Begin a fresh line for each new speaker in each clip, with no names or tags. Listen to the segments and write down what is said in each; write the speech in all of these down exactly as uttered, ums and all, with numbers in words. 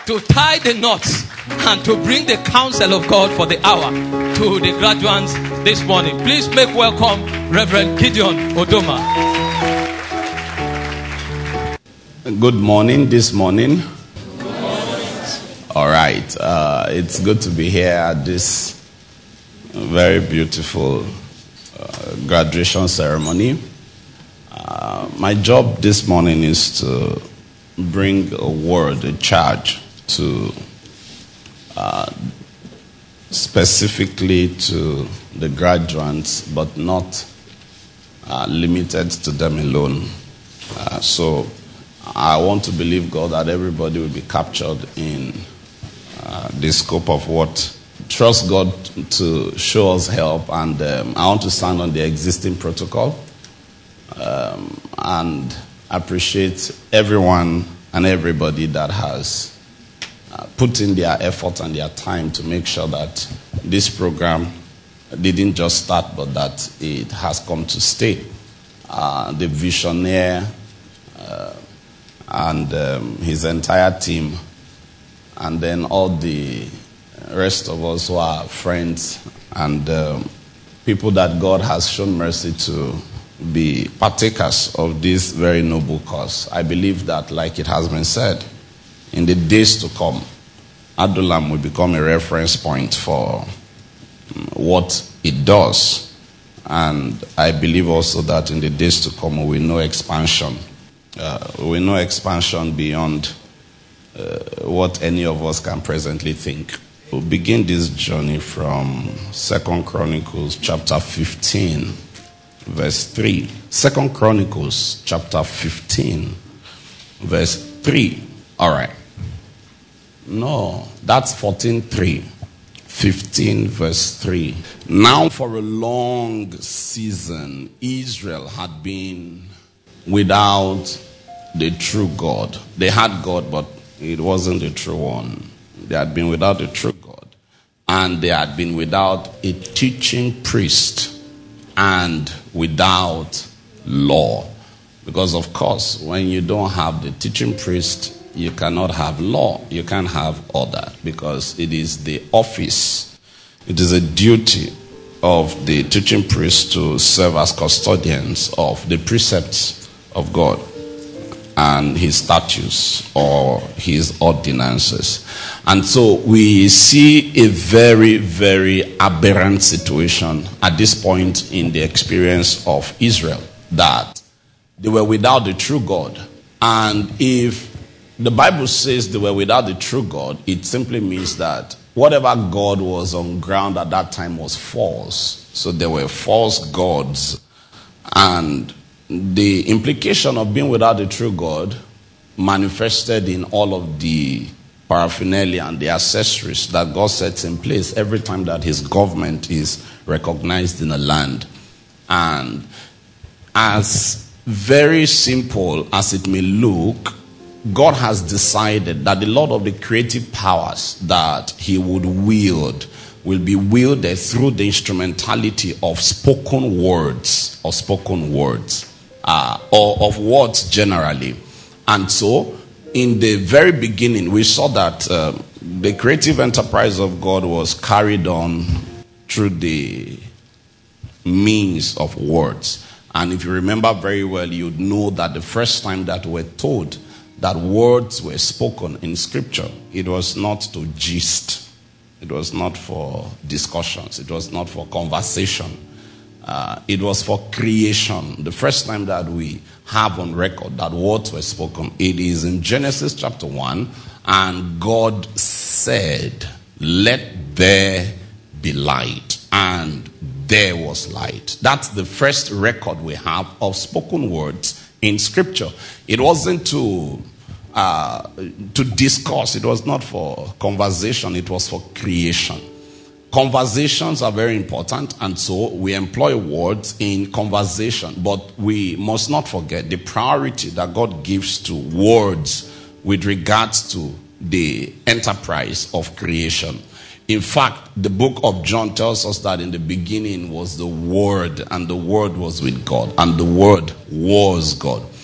to tie the knots and to bring the counsel of God for the hour to the graduates this morning. Please make welcome Reverend Gideon Odoma.
Good morning this morning. All right. Uh, it's good to be here at this very beautiful uh, graduation ceremony. Uh, my job this morning is to bring a word, a charge to uh, specifically to the graduates, but not uh, limited to them alone. Uh, so I want to believe God that everybody will be captured in uh, the scope of what. Trust God to show us help, and um, I want to stand on the existing protocol um, and appreciate everyone and everybody that has uh, put in their effort and their time to make sure that this program didn't just start, but that it has come to stay. Uh, the visionaire uh, and um, his entire team, and then all the rest of us who are friends and um, people that God has shown mercy to be partakers of this very noble cause. I believe that, like it has been said, in the days to come, Adulam will become a reference point for what it does. And I believe also that in the days to come, we will know expansion. Uh, we will know expansion beyond uh, what any of us can presently think. We'll begin this journey from Second Chronicles chapter fifteen, verse three. Second Chronicles chapter fifteen, verse three. All right. No, that's fourteen three. fifteen, verse three. Now for a long season, Israel had been without the true God. They had God, but it wasn't the true one. They had been without the true God. And they had been without a teaching priest and without law. Because, of course, when you don't have the teaching priest, you cannot have law. You can't have order. Because it is the office, it is a duty of the teaching priest to serve as custodians of the precepts of God and his statutes or his ordinances. And so we see a very, very aberrant situation at this point in the experience of Israel, that they were without the true God. And if the Bible says they were without the true God, it simply means that whatever God was on ground at that time was false. So there were false gods. And the implication of being without the true God manifested in all of the paraphernalia and the accessories that God sets in place every time that his government is recognized in a land. And as very simple as it may look, God has decided that the Lord of the creative powers that he would wield will be wielded through the instrumentality of spoken words or spoken words. Uh, or of words generally. And so, in the very beginning, we saw that uh, the creative enterprise of God was carried on through the means of words. And if you remember very well, you'd know that the first time that we're told that words were spoken in Scripture, it was not to gist. It was not for discussions. It was not for conversation. Uh, it was for creation. The first time that we have on record that words were spoken, it is in Genesis chapter one. And God said, "Let there be light." And there was light. That's the first record we have of spoken words in Scripture. It wasn't to uh, to discuss. It was not for conversation. It was for creation. Conversations are very important, and so we employ words in conversation. But we must not forget the priority that God gives to words with regards to the enterprise of creation. In fact, the book of John tells us that in the beginning was the Word, and the Word was with God, and the Word was God.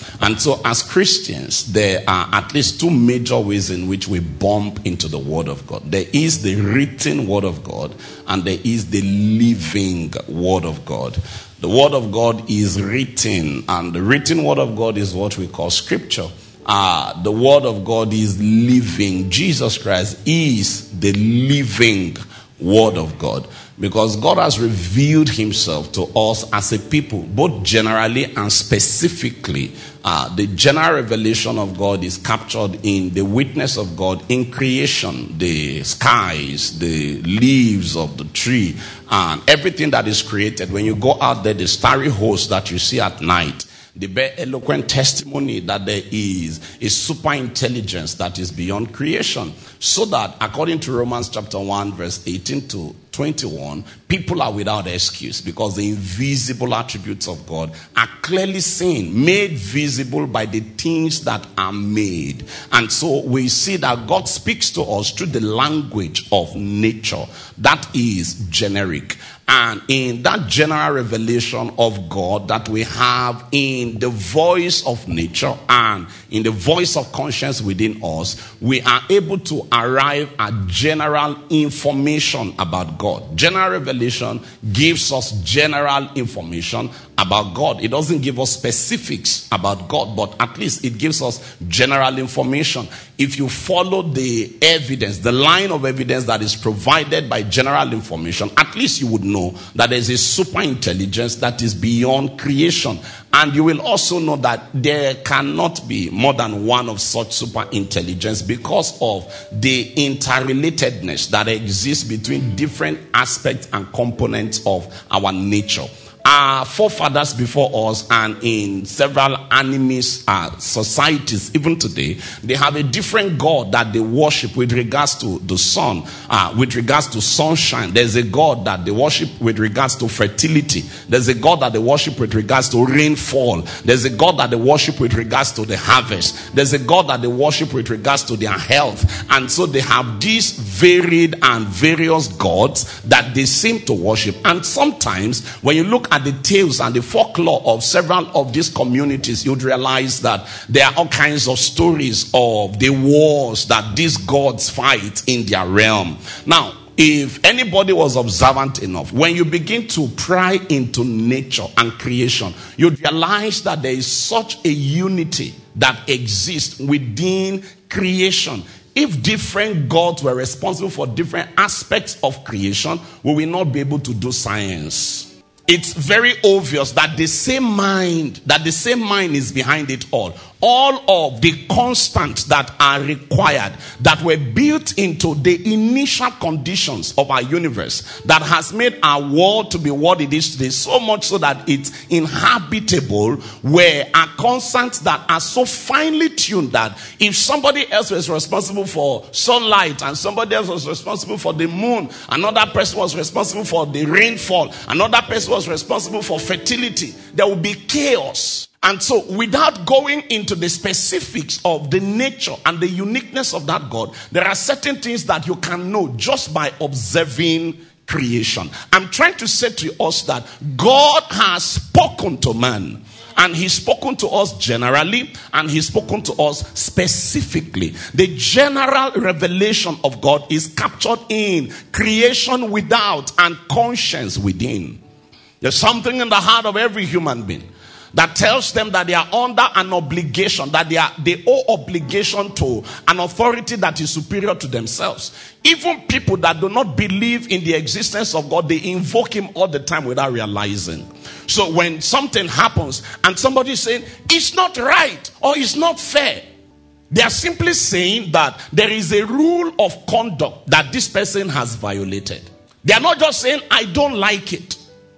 And so as Christians, there are at least two major ways in which we bump into the Word of God. There is the written Word of God, and there is the living Word of God. The Word of God is written, and the written Word of God is what we call Scripture. Uh, the Word of God is living. Jesus Christ is the living Word of God, because God has revealed himself to us as a people, both generally and specifically. Uh, the general revelation of God is captured in the witness of God in creation, the skies, the leaves of the tree, and everything that is created. When you go out there, the starry host that you see at night, the very eloquent testimony that there is a super intelligence that is beyond creation. So that, according to Romans chapter one, verse eighteen to twenty-one, people are without excuse, because the invisible attributes of God are clearly seen, made visible by the things that are made. And so we see that God speaks to us through the language of nature. That is generic. And in that general revelation of God that we have in the voice of nature and in the voice of conscience within us, we are able to arrive at general information about God. General revelation gives us general information about God. It doesn't give us specifics about God, but at least it gives us general information. If you follow the evidence, the line of evidence that is provided by general information, at least you would know that there is a super intelligence that is beyond creation. And you will also know that there cannot be more than one of such super intelligence, because of the interrelatedness that exists between different aspects and components of our nature. Our forefathers before us, and in several animist uh, societies even today, they have a different God that they worship with regards to the sun, uh, with regards to sunshine. There's a God that they worship with regards to fertility. There's a God that they worship with regards to rainfall. There's a God that they worship with regards to the harvest. There's a God that they worship with regards to their health. And so they have these varied and various gods that they seem to worship. And sometimes when you look at the tales and the folklore of several of these communities, you'd realize that there are all kinds of stories of the wars that these gods fight in their realm. Now, if anybody was observant enough, when you begin to pry into nature and creation, you realize that there is such a unity that exists within creation. If different gods were responsible for different aspects of creation, we will not be able to do science. It's very obvious that the same mind, that the same mind is behind it all. All of the constants that are required, that were built into the initial conditions of our universe, that has made our world to be what it is today, so much so that it's inhabitable, were are constants that are so finely tuned that if somebody else was responsible for sunlight, and somebody else was responsible for the moon, another person was responsible for the rainfall, another person was responsible for fertility, there would be chaos. And so, without going into the specifics of the nature and the uniqueness of that God, there are certain things that you can know just by observing creation. I'm trying to say to us that God has spoken to man. And he's spoken to us generally, and he's spoken to us specifically. The general revelation of God is captured in creation without and conscience within. There's something in the heart of every human being that tells them that they are under an obligation, that they are they owe obligation to an authority that is superior to themselves. Even people that do not believe in the existence of God, they invoke him all the time without realizing. So when something happens and somebody is saying, it's not right or it's not fair, they are simply saying that there is a rule of conduct that this person has violated. They are not just saying, I don't like it.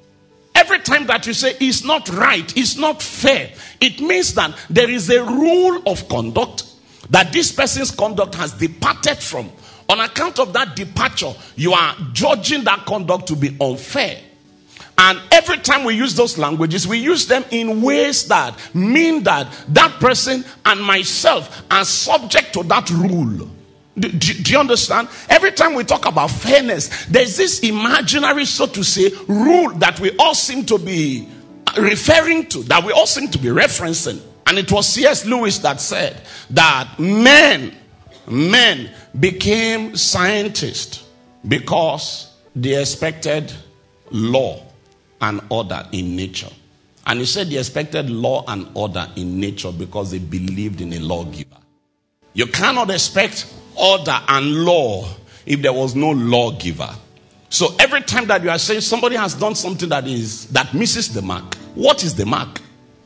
Every time that you say it's not right, it's not fair, it means that there is a rule of conduct that this person's conduct has departed from. On account of that departure, you are judging that conduct to be unfair. And every time we use those languages, we use them in ways that mean that that person and myself are subject to that rule. Do, do, do you understand? Every time we talk about fairness, there's this imaginary, so to say, rule that we all seem to be referring to, that we all seem to be referencing. And it was C S Lewis that said that men, men became scientists because they expected law and order in nature. And he said they expected law and order in nature because they believed in a lawgiver. You cannot expect order and law if there was no lawgiver. So every time that you are saying somebody has done something that is that misses the mark, what is the mark?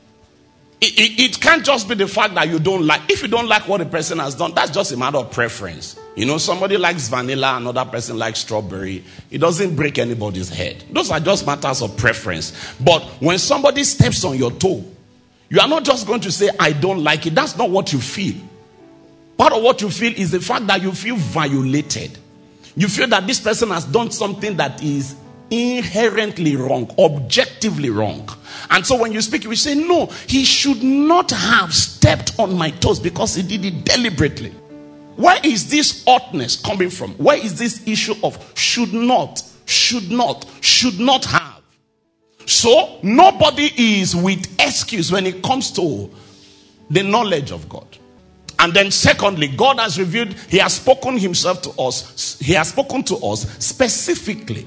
It, it, it can't just be the fact that you don't like. If you don't like what a person has done, that's just a matter of preference. You know, somebody likes vanilla, another person likes strawberry. It doesn't break anybody's head. Those are just matters of preference. But when somebody steps on your toe, you are not just going to say, I don't like it. That's not what you feel. Part of what you feel is the fact that you feel violated. You feel that this person has done something that is inherently wrong, objectively wrong. And so when you speak, you say, no, he should not have stepped on my toes because he did it deliberately. Where is this oughtness coming from? Where is this issue of should not, should not, should not have? So nobody is with excuse when it comes to the knowledge of God. And then secondly, God has revealed, he has spoken himself to us. He has spoken to us specifically.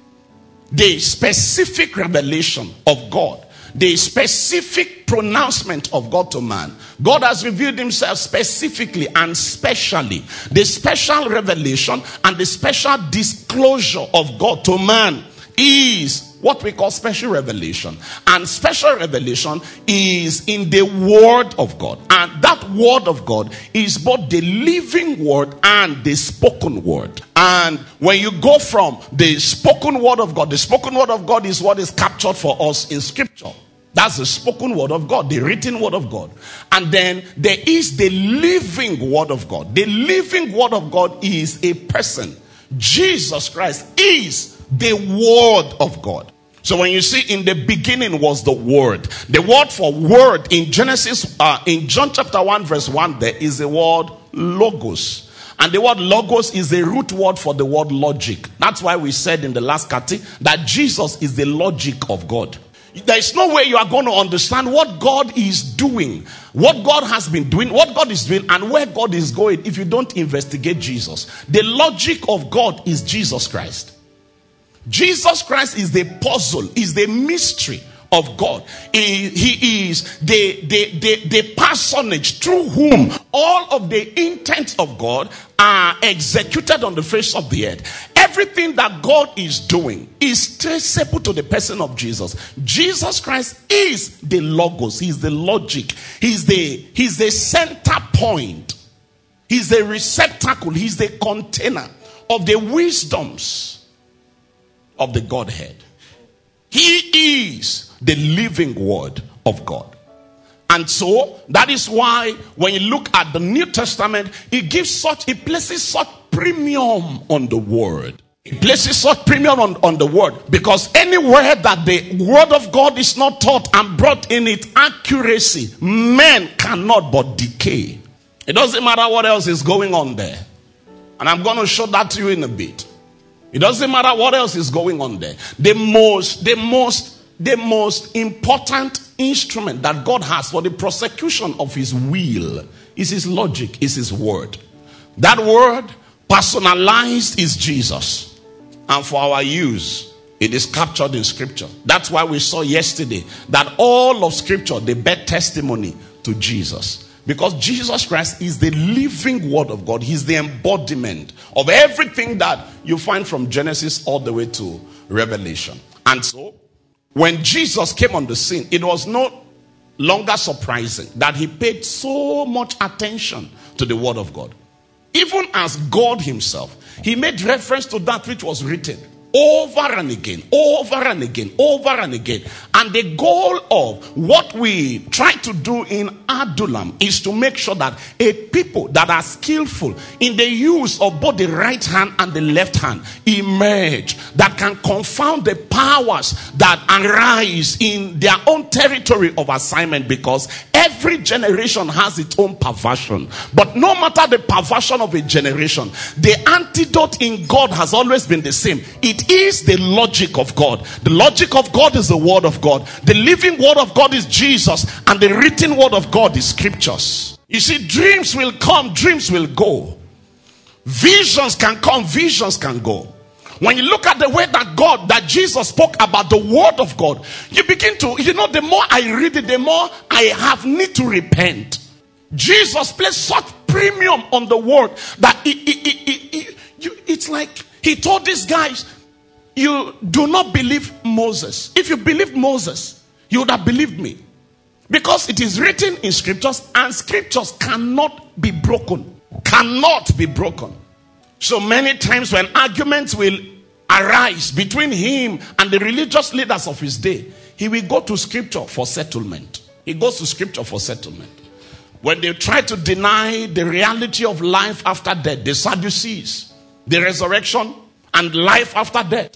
The specific revelation of God, the specific pronouncement of God to man. God has revealed himself specifically and specially. The special revelation and the special disclosure of God to man is what we call special revelation. And special revelation is in the word of God. And that word of God is both the living word and the spoken word. And when you go from the spoken word of God, the spoken word of God is what is captured for us in scripture. That's the spoken word of God, the written word of God. And then there is the living word of God. The living word of God is a person. Jesus Christ is the word of God. So when you see in the beginning was the word. The word for word in Genesis, uh, in John chapter one verse one, there is the word logos. And the word logos is a root word for the word logic. That's why we said in the last cati that Jesus is the logic of God. There is no way you are going to understand what God is doing, what God has been doing, what God is doing, and where God is going if you don't investigate Jesus. The logic of God is Jesus Christ. Jesus Christ is the puzzle, is the mystery of God. He, he is the, the, the, the personage through whom all of the intents of God are executed on the face of the earth. Everything that God is doing is traceable to the person of Jesus. Jesus Christ is the logos. He's the logic. He's the, he's the center point. He's the receptacle. He's the container of the wisdoms of the Godhead. He is the living word of God. And so that is why when you look at the New Testament, it gives such, it places such premium on the word. It places such premium on, on the word, because anywhere that the word of God is not taught and brought in its accuracy, men cannot but decay. It doesn't matter what else is going on there. And I'm going to show that to you in a bit. It doesn't matter what else is going on there. The most, the most, the most important instrument that God has for the prosecution of his will is his logic, is his word. That word, personalized, is Jesus. And for our use, it is captured in scripture. That's why we saw yesterday that all of scripture, they bear testimony to Jesus. Because Jesus Christ is the living word of God. He's the embodiment of everything that you find from Genesis all the way to Revelation. And so, when Jesus came on the scene, it was no longer surprising that he paid so much attention to the word of God. Even as God himself, he made reference to that which was written over and again, over and again, over and again. And the goal of what we try to do in Adulam is to make sure that a people that are skillful in the use of both the right hand and the left hand emerge, that can confound the powers that arise in their own territory of assignment, because every generation has its own perversion. But no matter the perversion of a generation, the antidote in God has always been the same. It It is the logic of God. The logic of God is the word of God. The living word of God is Jesus. And the written word of God is scriptures. You see, dreams will come, dreams will go. Visions can come, visions can go. When you look at the way that God, that Jesus spoke about the word of God, you begin to, you know, the more I read it, the more I have need to repent. Jesus placed such premium on the word that it, it, it, it, it, you, it's like he told these guys, you do not believe Moses. If you believed Moses, you would have believed me. Because it is written in scriptures, and scriptures cannot be broken. Cannot be broken. So many times when arguments will arise between him and the religious leaders of his day, he will go to scripture for settlement. He goes to scripture for settlement. When they try to deny the reality of life after death, the Sadducees, the resurrection and life after death,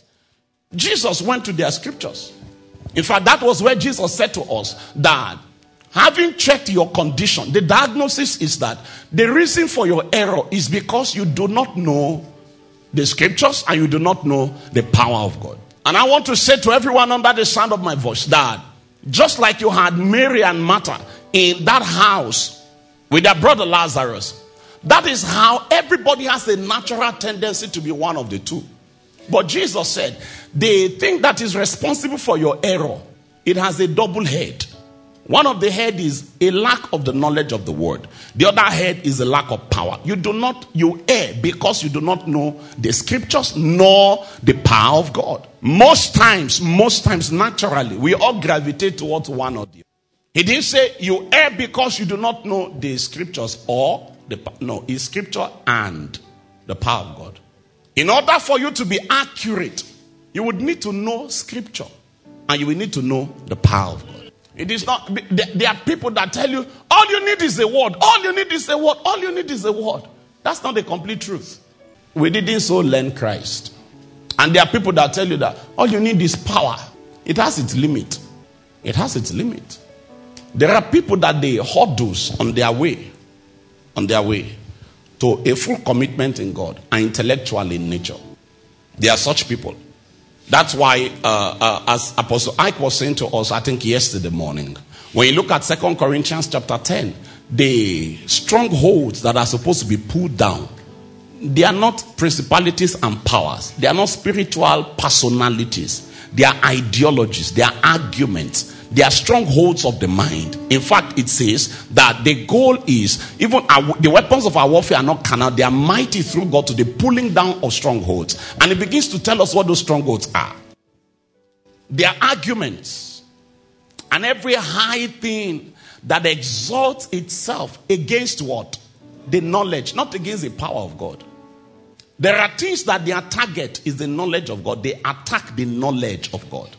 Jesus went to their scriptures. In fact, that was where Jesus said to us that having checked your condition, the diagnosis is that the reason for your error is because you do not know the scriptures and you do not know the power of God. And I want to say to everyone under the sound of my voice that just like you had Mary and Martha in that house with their brother Lazarus, that is how everybody has a natural tendency to be one of the two. But Jesus said, the thing that is responsible for your error, it has a double head. One of the head is a lack of the knowledge of the word. The other head is a lack of power. You do not, you err because you do not know the scriptures nor the power of God. Most times, most times naturally, we all gravitate towards one or the other. He didn't say you err because you do not know the scriptures or the, no, it's scripture and the power of God. In order for you to be accurate, you would need to know scripture and you will need to know the power of God. It is not, there are people that tell you, all you need is a word, all you need is a word, all you need is a word. That's not the complete truth. We didn't so learn Christ. And there are people that tell you that all you need is power. It has its limit. It has its limit. There are people that they hurdles on their way, on their way to a full commitment in God and intellectual in nature. There are such people. That's why, uh, uh, as Apostle Ike was saying to us, I think yesterday morning, when you look at Second Corinthians chapter ten, the strongholds that are supposed to be pulled down, they are not principalities and powers. They are not spiritual personalities. They are ideologies. They are arguments. They are strongholds of the mind. In fact, it says that the goal is, even our, the weapons of our warfare are not carnal. They are mighty through God to the pulling down of strongholds. And it begins to tell us what those strongholds are. They are arguments. And every high thing that exalts itself against what? The knowledge, not against the power of God. There are things that their target is the knowledge of God. They attack the knowledge of God.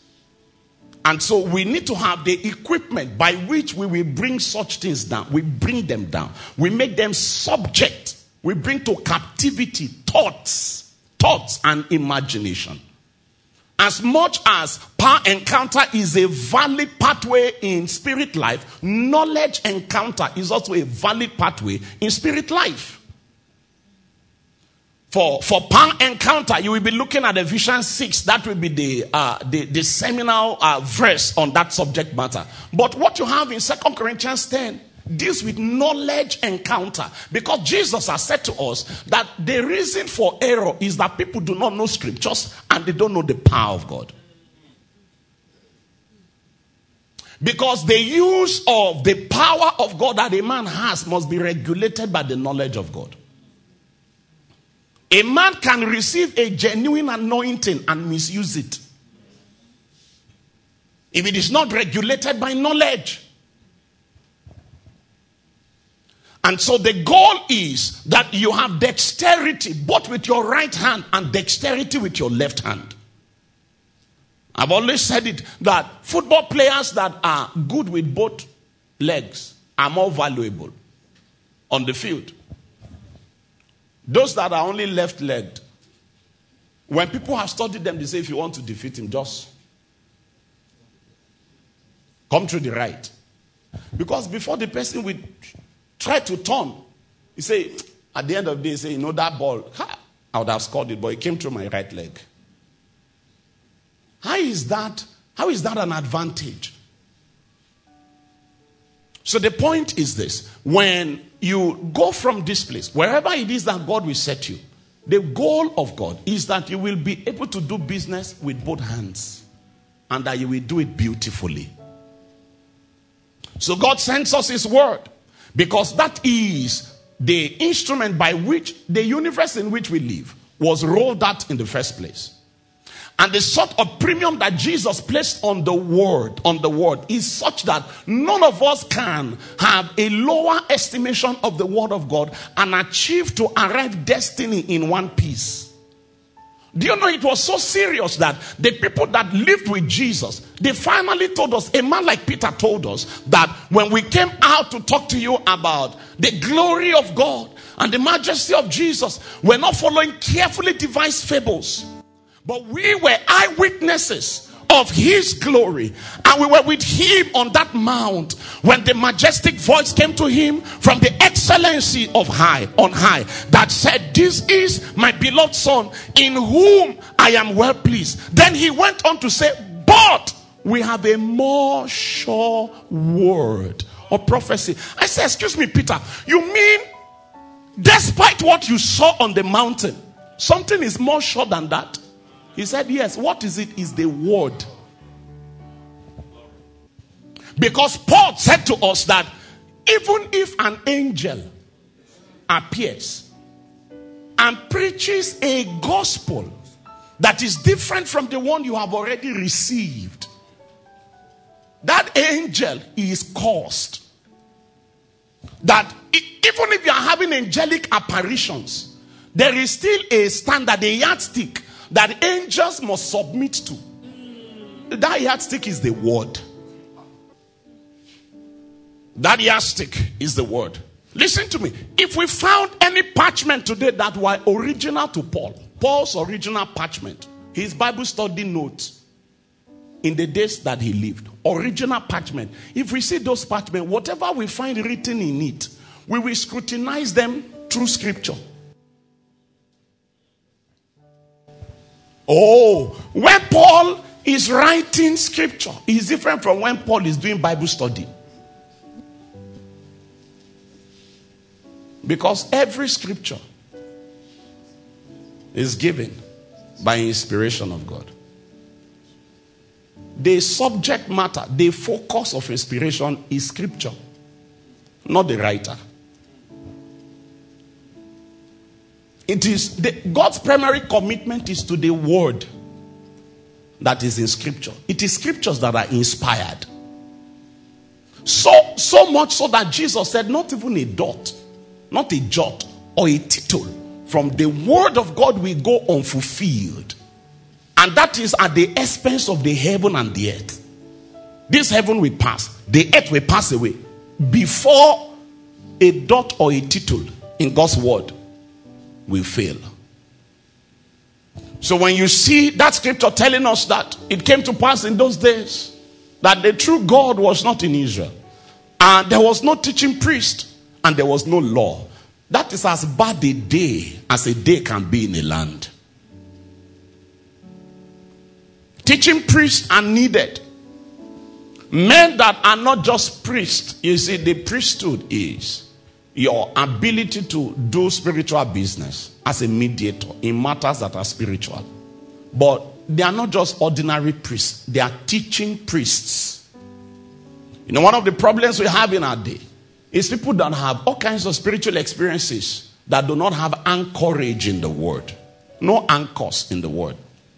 And so we need to have the equipment by which we will bring such things down. We bring them down. We make them subject. We bring to captivity thoughts, thoughts and imagination. As much as power encounter is a valid pathway in spirit life, knowledge encounter is also a valid pathway in spirit life. For, for power encounter, you will be looking at Ephesians six. That will be the, uh, the, the seminal uh, verse on that subject matter. But what you have in Second Corinthians ten deals with knowledge encounter. Because Jesus has said to us that the reason for error is that people do not know scriptures and they don't know the power of God. Because the use of the power of God that a man has must be regulated by the knowledge of God. A man can receive a genuine anointing and misuse it if it is not regulated by knowledge. And so the goal is that you have dexterity both with your right hand and dexterity with your left hand. I've always said it that football players that are good with both legs are more valuable on the field. Those that are only left-legged, when people have studied them, they say if you want to defeat him, just come through the right. Because before the person will try to turn, he say, at the end of the day, he say, you know, that ball, ha, I would have scored it, but it came through my right leg. How is that? How is that an advantage? So the point is this. When you go from this place, wherever it is that God will set you, the goal of God is that you will be able to do business with both hands and that you will do it beautifully. So God sends us his word because that is the instrument by which the universe in which we live was rolled out in the first place. And the sort of premium that Jesus placed on the word, on the word, is such that none of us can have a lower estimation of the word of God and achieve to arrive destiny in one piece. Do you know it was so serious that the people that lived with Jesus, they finally told us, a man like Peter told us, that when we came out to talk to you about the glory of God and the majesty of Jesus, we're not following carefully devised fables. But we were eyewitnesses of his glory. And we were with him on that mount when the majestic voice came to him from the excellency of high, on high, that said, this is my beloved son in whom I am well pleased. Then he went on to say, but we have a more sure word of prophecy. I said, excuse me, Peter, you mean despite what you saw on the mountain, something is more sure than that? He said, yes. What is it? Is the word. Because Paul said to us that even if an angel appears and preaches a gospel that is different from the one you have already received, that angel is cursed. That even if you are having angelic apparitions, there is still a standard, a yardstick that angels must submit to. That yardstick is the word. That yardstick is the word. Listen to me. If we found any parchment today that were original to Paul, Paul's original parchment, his Bible study notes in the days that he lived, original parchment. If we see those parchment, whatever we find written in it, we will scrutinize them through scripture. Oh, when Paul is writing scripture, is different from when Paul is doing Bible study. Because every scripture is given by inspiration of God. The subject matter, the focus of inspiration is scripture, not the writer. It is the, God's primary commitment is to the word that is in scripture. It is scriptures that are inspired. So, so much so that Jesus said not even a dot, not a jot or a tittle from the word of God will go unfulfilled. And that is at the expense of the heaven and the earth. This heaven will pass. The earth will pass away before a dot or a tittle in God's word will fail. So when you see that scripture telling us that it came to pass in those days that the true God was not in Israel, and there was no teaching priest, and there was no law, that is as bad a day as a day can be in a land. Teaching priests are needed. Men that are not just priests. You see, the priesthood is your ability to do spiritual business as a mediator in matters that are spiritual. But they are not just ordinary priests. They are teaching priests. You know, one of the problems we have in our day is people that have all kinds of spiritual experiences that do not have anchorage in the word. No anchors in the word.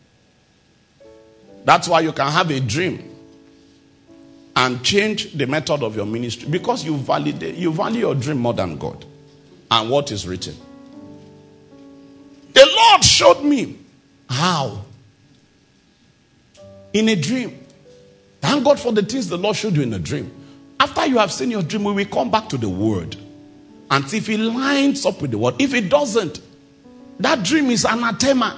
That's why you can have a dream and change the method of your ministry because you validate, you value your dream more than God and what is written. The Lord showed me how in a dream. Thank God for the things the Lord showed you in a dream. After you have seen your dream, we will come back to the word and see if it lines up with the word. If it doesn't, that dream is anathema.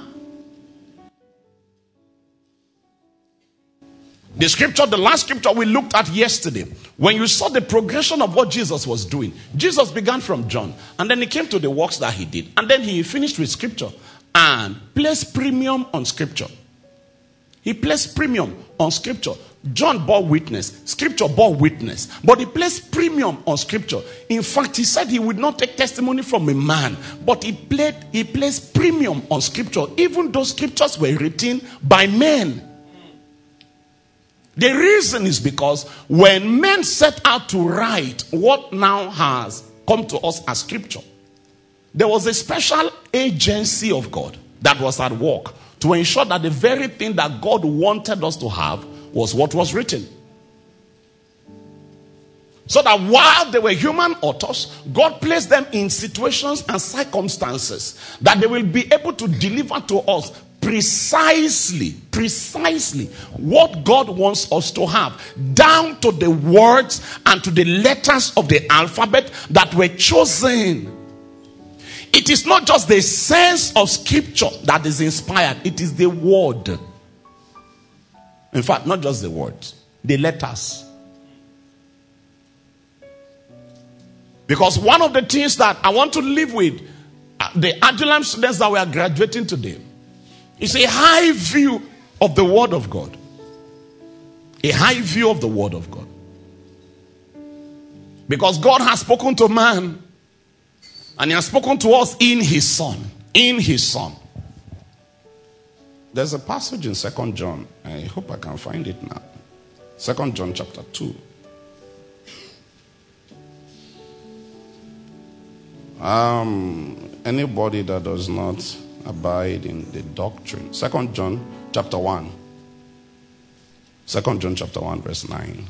The scripture, the last scripture we looked at yesterday, when you saw the progression of what Jesus was doing, Jesus began from John, and then he came to the works that he did, and then he finished with scripture and placed premium on scripture. He placed premium on scripture. John bore witness. Scripture bore witness. But he placed premium on scripture. In fact, he said he would not take testimony from a man. But he, played, he placed premium on scripture. Even though scriptures were written by men. The reason is because when men set out to write what now has come to us as scripture, there was a special agency of God that was at work to ensure that the very thing that God wanted us to have was what was written. So that while they were human authors, God placed them in situations and circumstances that they will be able to deliver to us precisely, precisely what God wants us to have, down to the words and to the letters of the alphabet that were chosen. It is not just the sense of scripture that is inspired, it is the word. In fact, not just the words, the letters. Because one of the things that I want to live with the Adulam students that we are graduating today is a high view of the word of God. A high view of the word of God. Because God has spoken to man, and he has spoken to us in his son. In his son. There's a passage in Second John. I hope I can find it now. Second John chapter two. Um, anybody that does not abide in the doctrine. Second John chapter one. Second John chapter one verse nine.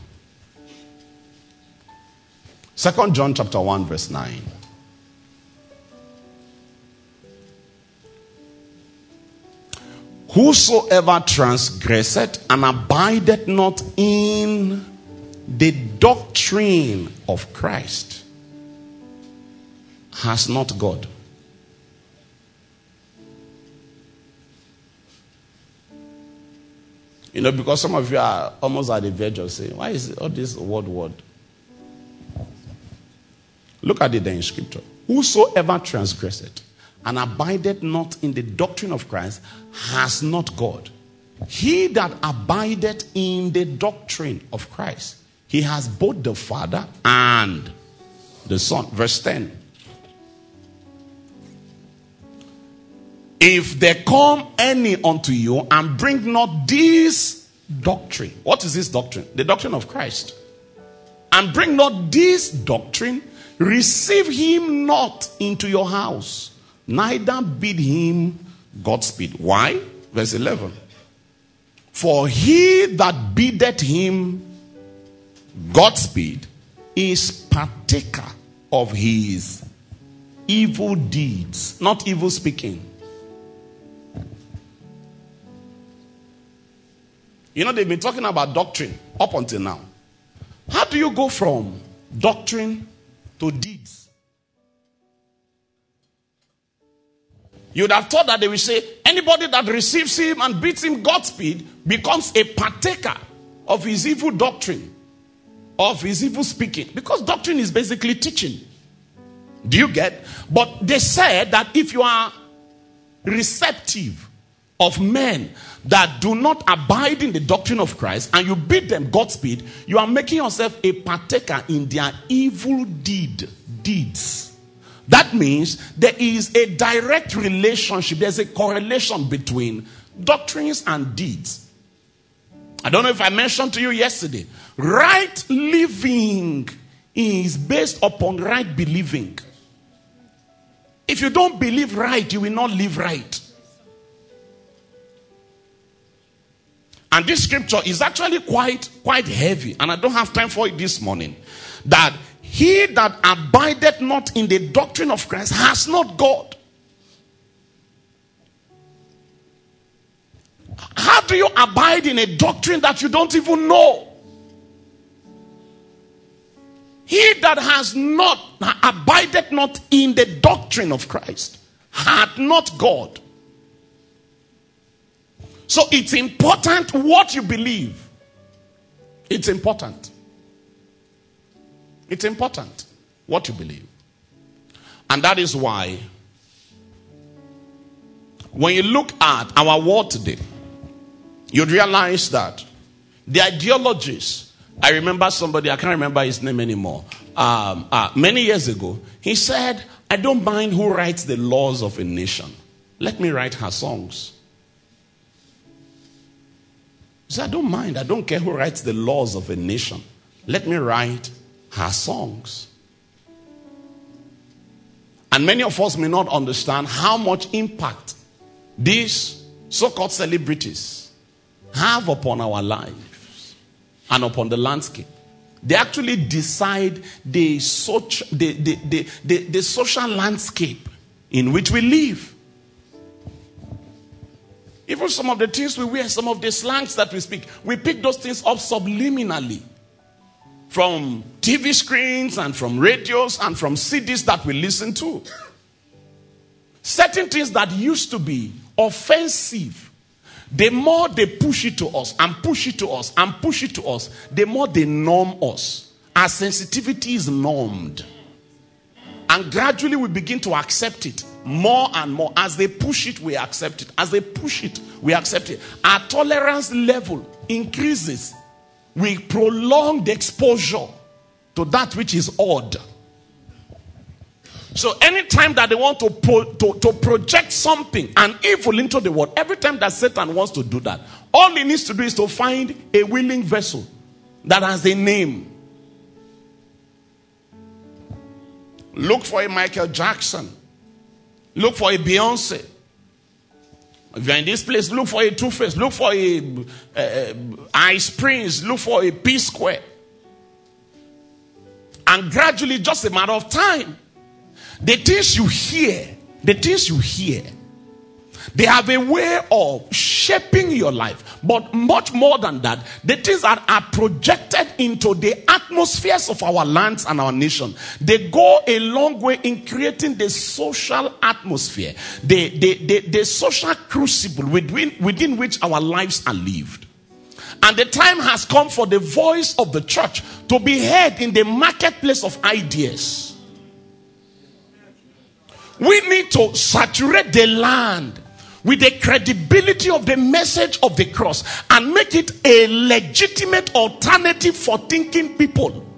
Second John chapter one verse nine. Whosoever transgresseth and abideth not in the doctrine of Christ has not God. You know, because some of you are almost at the verge of saying, why is all this word word? Look at it there in scripture. Whosoever transgresseth and abideth not in the doctrine of Christ has not God. He that abideth in the doctrine of Christ, he has both the Father and the Son. Verse ten. If there come any unto you and bring not this doctrine. What is this doctrine? The doctrine of Christ. And bring not this doctrine, receive him not into your house. Neither bid him Godspeed. Why? Verse eleven. For he that biddeth him Godspeed is partaker of his evil deeds. Not evil speaking. You know, they've been talking about doctrine up until now. How do you go from doctrine to deeds? You would have thought that they will say, anybody that receives him and bids him Godspeed becomes a partaker of his evil doctrine, of his evil speaking. Because doctrine is basically teaching. Do you get? But they said that if you are receptive of men that do not abide in the doctrine of Christ and you bid them Godspeed, you are making yourself a partaker in their evil deed, deeds. That means there is a direct relationship, there's a correlation between doctrines and deeds. I don't know if I mentioned to you yesterday, right living is based upon right believing. If you don't believe right, you will not live right. And this scripture is actually quite, quite heavy. And I don't have time for it this morning. That he that abideth not in the doctrine of Christ has not God. How do you abide in a doctrine that you don't even know? He that has not, abideth not in the doctrine of Christ, hath not God. So it's important what you believe. It's important. It's important what you believe. And that is why when you look at our world today, you'd realize that the ideologies, I remember somebody, I can't remember his name anymore, um, uh, many years ago, he said, I don't mind who writes the laws of a nation. Let me write her songs. He said, I don't mind. I don't care who writes the laws of a nation. Let me write her songs. And many of us may not understand how much impact these so-called celebrities have upon our lives and upon the landscape. They actually decide the, soci- the, the, the, the, the social landscape in which we live. Even some of the things we wear, some of the slangs that we speak, we pick those things up subliminally from T V screens and from radios and from C Ds that we listen to. Certain things that used to be offensive, the more they push it to us and push it to us and push it to us, the more they norm us. Our sensitivity is normed. And gradually we begin to accept it more and more. As they push it, we accept it. As they push it, we accept it. Our tolerance level increases. We prolong the exposure to that which is odd. So anytime that they want to, pro- to, to project something, an evil into the world, every time that Satan wants to do that, all he needs to do is to find a willing vessel that has a name. Look for a Michael Jackson. Look for a Beyonce. If you're in this place, look for a Two-Face. Look for a, a, a Ice Prince. Look for a P-Square. And gradually, just a matter of time, the things you hear, the things you hear, they have a way of shaping your life. But much more than that, the things that are projected into the atmospheres of our lands and our nation, they go a long way in creating the social atmosphere, the, the, the, the social crucible within, within which our lives are lived. And the time has come for the voice of the church to be heard in the marketplace of ideas. We need to saturate the land with the credibility of the message of the cross and make it a legitimate alternative for thinking people.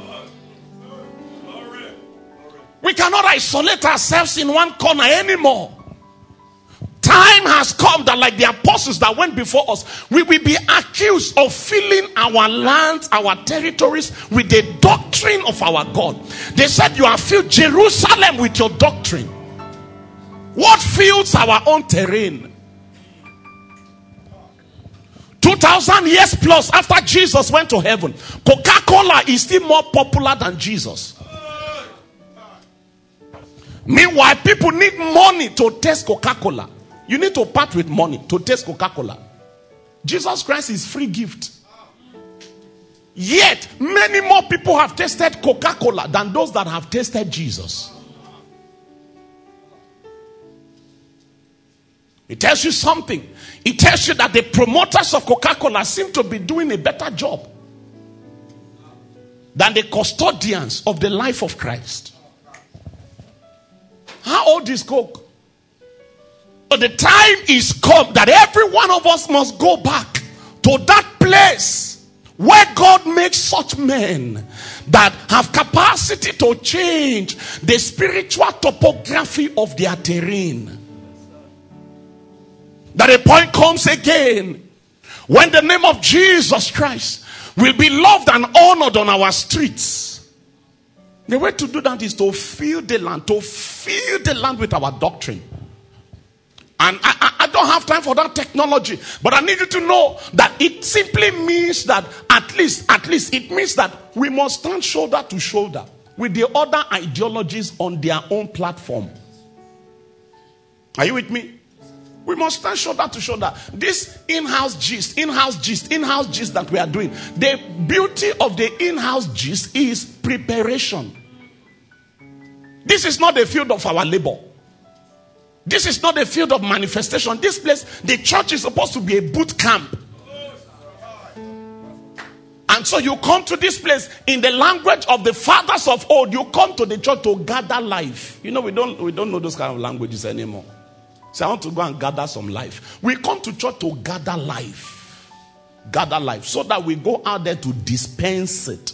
We cannot isolate ourselves in one corner anymore. Time has come that, like the apostles that went before us, we will be accused of filling our lands, our territories with the doctrine of our God. They said, you have filled Jerusalem with your doctrine. What fills our own terrain? two thousand years plus after Jesus went to heaven, Coca-Cola is still more popular than Jesus. Meanwhile, people need money to taste Coca-Cola. You need to part with money to taste Coca-Cola. Jesus Christ is free gift. Yet, many more people have tasted Coca-Cola than those that have tasted Jesus. It tells you something. It tells you that the promoters of Coca-Cola seem to be doing a better job than the custodians of the life of Christ. How old is Coke? But the time is come that every one of us must go back to that place where God makes such men that have capacity to change the spiritual topography of their terrain. That a point comes again when the name of Jesus Christ will be loved and honored on our streets. The way to do that is to fill the land, to fill the land with our doctrine. And I, I, I don't have time for that technology, but I need you to know that it simply means that at least, at least it means that we must stand shoulder to shoulder with the other ideologies on their own platform. Are you with me? We must stand shoulder to shoulder. This in-house gist, in-house gist, in-house gist that we are doing. The beauty of the in-house gist is preparation. This is not the field of our labor. This is not a field of manifestation. This place, the church is supposed to be a boot camp. And so you come to this place in the language of the fathers of old. You come to the church to gather life. You know, we don't, we don't know those kind of languages anymore. So I want to go and gather some life. We come to church to gather life. gather life, so that we go out there to dispense it.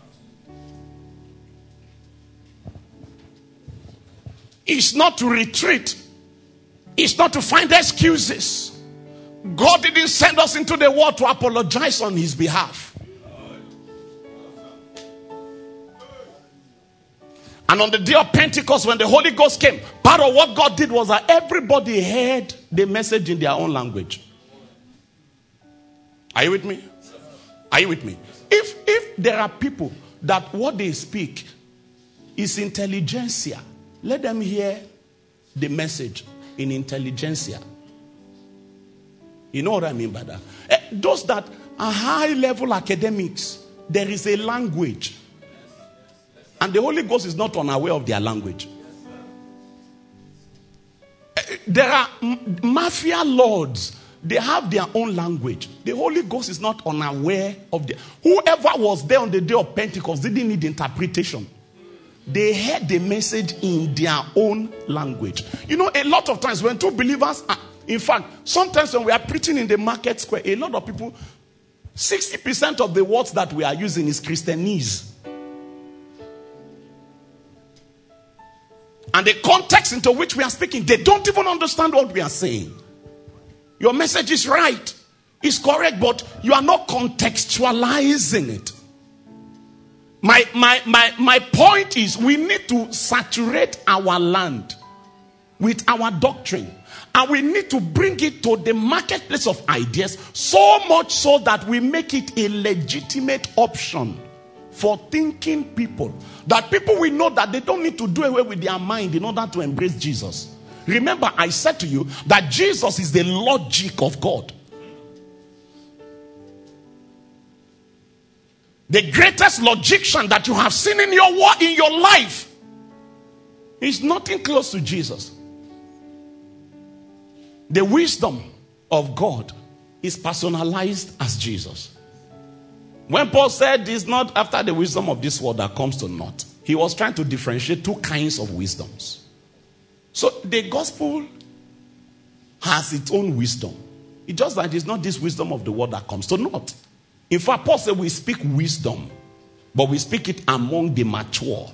It's not to retreat. It's not to find excuses. God didn't send us into the world to apologize on his behalf. And on the day of Pentecost, when the Holy Ghost came, part of what God did was that everybody heard the message in their own language. Are you with me? Are you with me? If, if there are people that what they speak is intelligentsia, let them hear the message in intelligentsia. You know what I mean by that? Uh, those that are high-level academics, there is a language. And the Holy Ghost is not unaware of their language. Uh, there are m- mafia lords. They have their own language. The Holy Ghost is not unaware of their... Whoever was there on the day of Pentecost didn't need interpretation. They heard the message in their own language. You know, a lot of times when two believers are... In fact, sometimes when we are preaching in the market square, a lot of people, sixty percent of the words that we are using is Christianese. And the context into which we are speaking, they don't even understand what we are saying. Your message is right, it's correct, but you are not contextualizing it. My, my, my, my point is we need to saturate our land with our doctrine. And we need to bring it to the marketplace of ideas, so much so that we make it a legitimate option for thinking people. That people will know that they don't need to do away with their mind in order to embrace Jesus. Remember, I said to you that Jesus is the logic of God. The greatest logician that you have seen in your in your life is nothing close to Jesus. The wisdom of God is personalized as Jesus. When Paul said it's not after the wisdom of this world that comes to naught, he was trying to differentiate two kinds of wisdoms. So the gospel has its own wisdom. It's just that it's not this wisdom of the world that comes to naught. In fact, Paul said we speak wisdom, but we speak it among the mature.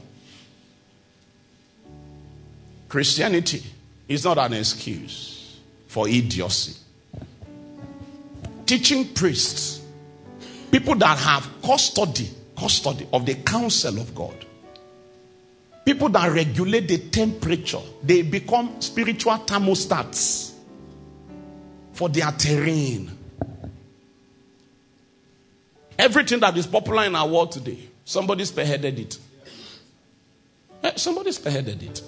Christianity is not an excuse for idiocy. Teaching priests, people that have custody, custody of the counsel of God, people that regulate the temperature, they become spiritual thermostats for their terrain. Everything that is popular in our world today, somebody spearheaded it. Somebody spearheaded it.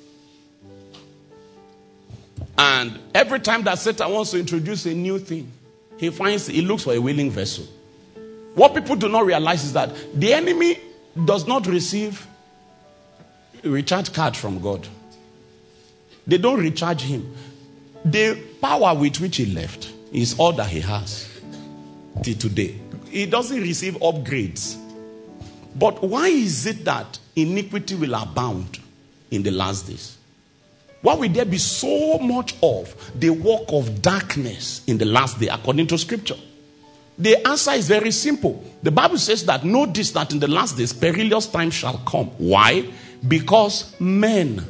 And every time that Satan wants to introduce a new thing, he finds, he looks for a willing vessel. What people do not realize is that the enemy does not receive a recharge card from God. They don't recharge him. The power with which he left is all that he has till today. He doesn't receive upgrades. But why is it that iniquity will abound in the last days? Why will there be so much of the work of darkness in the last day according to scripture? The answer is very simple. The Bible says that know this, that in the last days perilous times shall come. Why? Because men.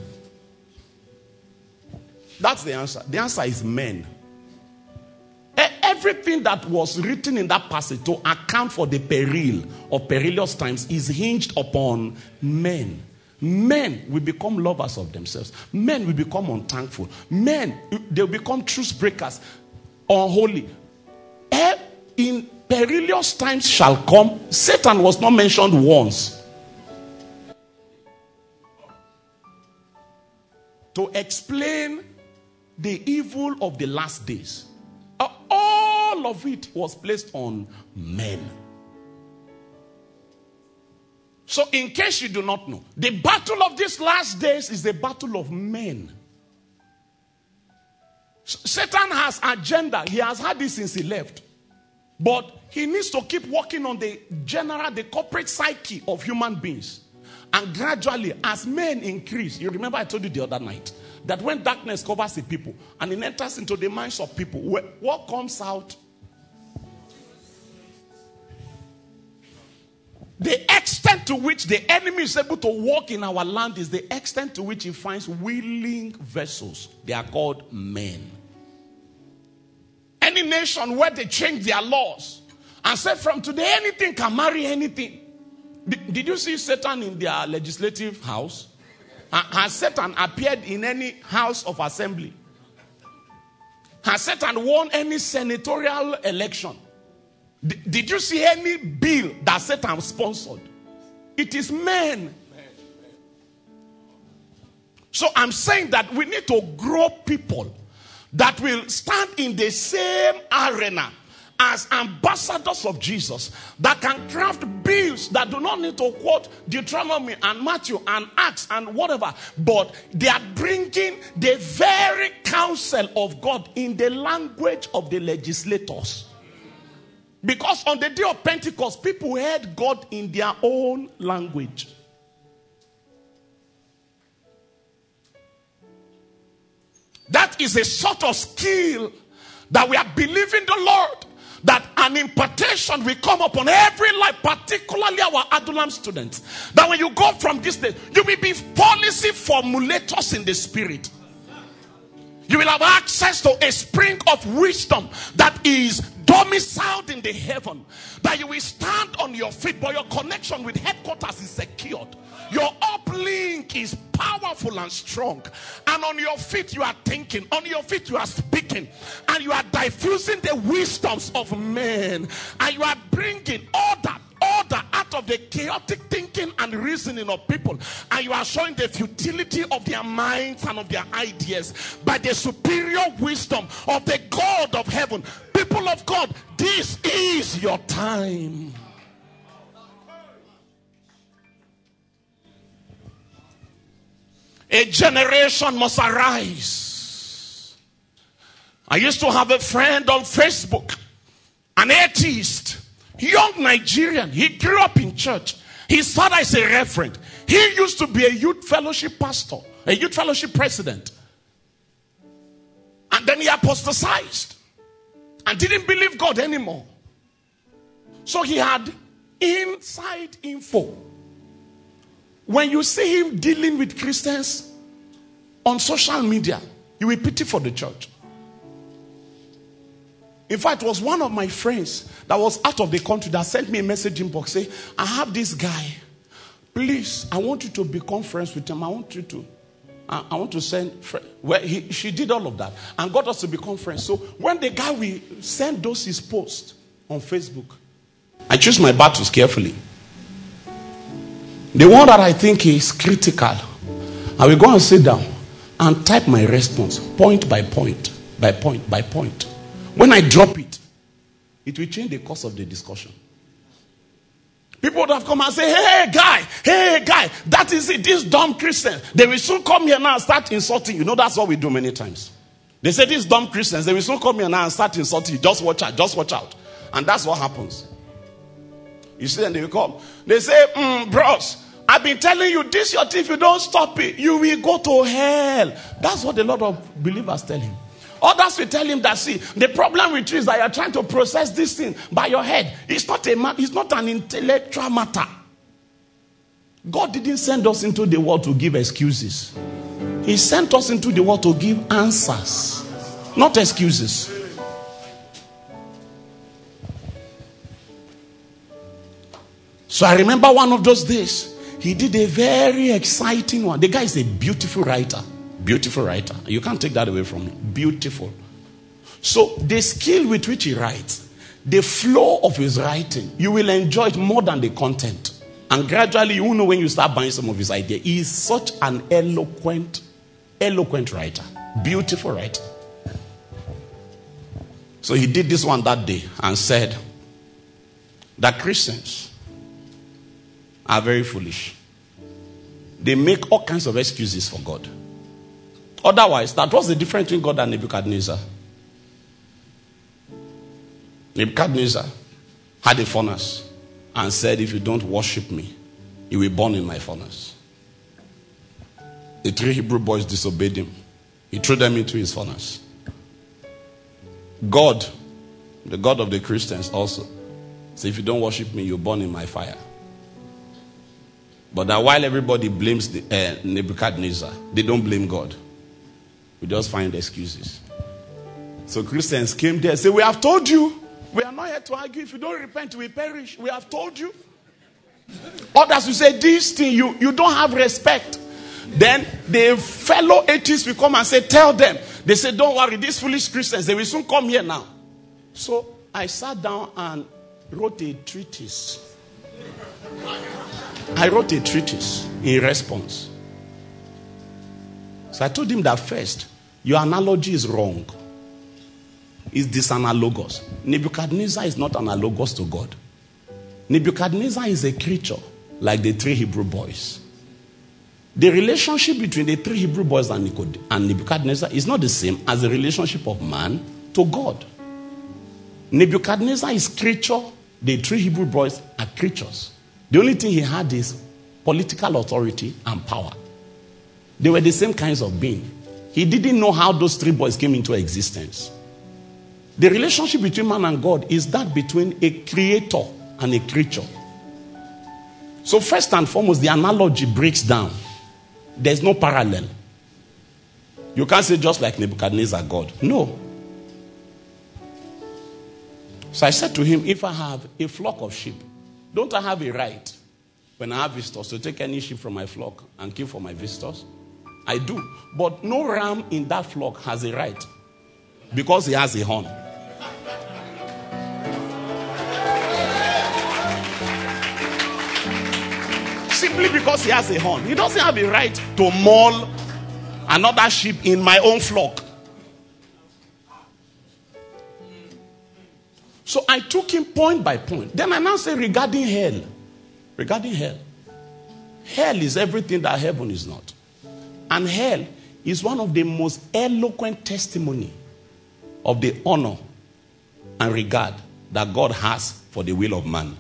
That's the answer. The answer is men. Everything that was written in that passage to account for the peril of perilous times is hinged upon men. Men will become lovers of themselves. Men will become unthankful. Men, they will become truce breakers, unholy. In perilous times shall come. Satan was not mentioned once. To explain the evil of the last days. All of it was placed on men. So in case you do not know, the battle of these last days is the battle of men. Satan has agenda. He has had this since he left. But he needs to keep working on the general, the corporate psyche of human beings. And gradually, as men increase, you remember I told you the other night, that when darkness covers the people and it enters into the minds of people, what comes out The extent to which the enemy is able to walk in our land is the extent to which he finds willing vessels. They are called men. Any nation where they change their laws and say from today anything can marry anything. Did, did you see Satan in their legislative house? Has Satan appeared in any house of assembly? Has Satan won any senatorial election? D- did you see any bill that Satan sponsored? It is men. So I'm saying that we need to grow people that will stand in the same arena as ambassadors of Jesus, that can craft bills that do not need to quote Deuteronomy and Matthew and Acts and whatever, but they are bringing the very counsel of God in the language of the legislators. Because on the day of Pentecost, people heard God in their own language. That is a sort of skill that we are believing the Lord, that an impartation will come upon every life, particularly our Adulam students. That when you go from this day, you will be policy formulators in the spirit. You will have access to a spring of wisdom that is domiciled in the heaven. That you will stand on your feet, but your connection with headquarters is secured. Your uplink is powerful and strong. And on your feet you are thinking. On your feet you are speaking. And you are diffusing the wisdoms of men. And you are bringing order, order out of the chaotic thinking and reasoning of people. And you are showing the futility of their minds and of their ideas by the superior wisdom of the God of heaven. People of God, this is your time. A generation must arise. I used to have a friend on Facebook, an atheist, young Nigerian. He grew up in church. His father is a reverend. He used to be a youth fellowship pastor, a youth fellowship president. And then he apostatized and didn't believe God anymore. So he had inside info. When you see him dealing with Christians on social media, you will pity for the church. In fact, it was one of my friends that was out of the country that sent me a message inbox saying, I have this guy. Please, I want you to become friends with him. I want you to, I, I want to send, friend. Well, he, she did all of that and got us to become friends. So when the guy will send those his posts on Facebook, I choose my battles carefully. The one that I think is critical, I will go and sit down and type my response point by point, by point, by point. When I drop it, it will change the course of the discussion. People would have come and say, hey, guy, hey, guy, that is it, this dumb Christian. They will soon come here now and start insulting you. You know, that's what we do many times. They say, these dumb Christians, they will soon come here now and start insulting you. Just watch out, just watch out. And that's what happens. You see, then they will come. They say, mm, bros, I've been telling you this, your thief, if you don't stop it, you will go to hell. That's what a lot of believers tell him. Others will tell him that, see, the problem with you is that you're trying to process this thing by your head. It's not a ma- it's not an intellectual matter. God didn't send us into the world to give excuses. He sent us into the world to give answers, not excuses. So I remember one of those days, he did a very exciting one. The guy is a beautiful writer. Beautiful writer. You can't take that away from him. Beautiful. So the skill with which he writes, the flow of his writing, you will enjoy it more than the content. And gradually you will know when you start buying some of his ideas. He is such an eloquent, eloquent writer. Beautiful writer. So he did this one that day and said that Christians are very foolish. They make all kinds of excuses for God. Otherwise, that was the difference between God and Nebuchadnezzar. Nebuchadnezzar had a furnace and said, if you don't worship me, you will burn in my furnace. The three Hebrew boys disobeyed him. He threw them into his furnace. God, the God of the Christians also, said, if you don't worship me, you burn in my fire. But that while everybody blames the, uh, Nebuchadnezzar, they don't blame God. We just find excuses. So Christians came there and said, we have told you. We are not here to argue. If you don't repent, we perish. We have told you. Others will say, this thing, you, you don't have respect. Then the fellow atheists will come and say, tell them. They say, don't worry, these foolish Christians, they will soon come here now. So I sat down and wrote a treatise. I wrote a treatise in response. So I told him that first, your analogy is wrong. It's disanalogous. Nebuchadnezzar is not analogous to God. Nebuchadnezzar is a creature like the three Hebrew boys. The relationship between the three Hebrew boys and Nebuchadnezzar is not the same as the relationship of man to God. Nebuchadnezzar is creature. The three Hebrew boys are creatures. The only thing he had is political authority and power. They were the same kinds of being. He didn't know how those three boys came into existence. The relationship between man and God is that between a creator and a creature. So first and foremost, the analogy breaks down. There's no parallel. You can't say just like Nebuchadnezzar, God. No. So I said to him, if I have a flock of sheep, don't I have a right when I have visitors to take any sheep from my flock and kill for my visitors? I do. But no ram in that flock has a right because he has a horn. Simply because he has a horn. He doesn't have a right to maul another sheep in my own flock. So I took him point by point. Then I now say regarding hell. Regarding hell. Hell is everything that heaven is not. And hell is one of the most eloquent testimony of the honor and regard that God has for the will of man.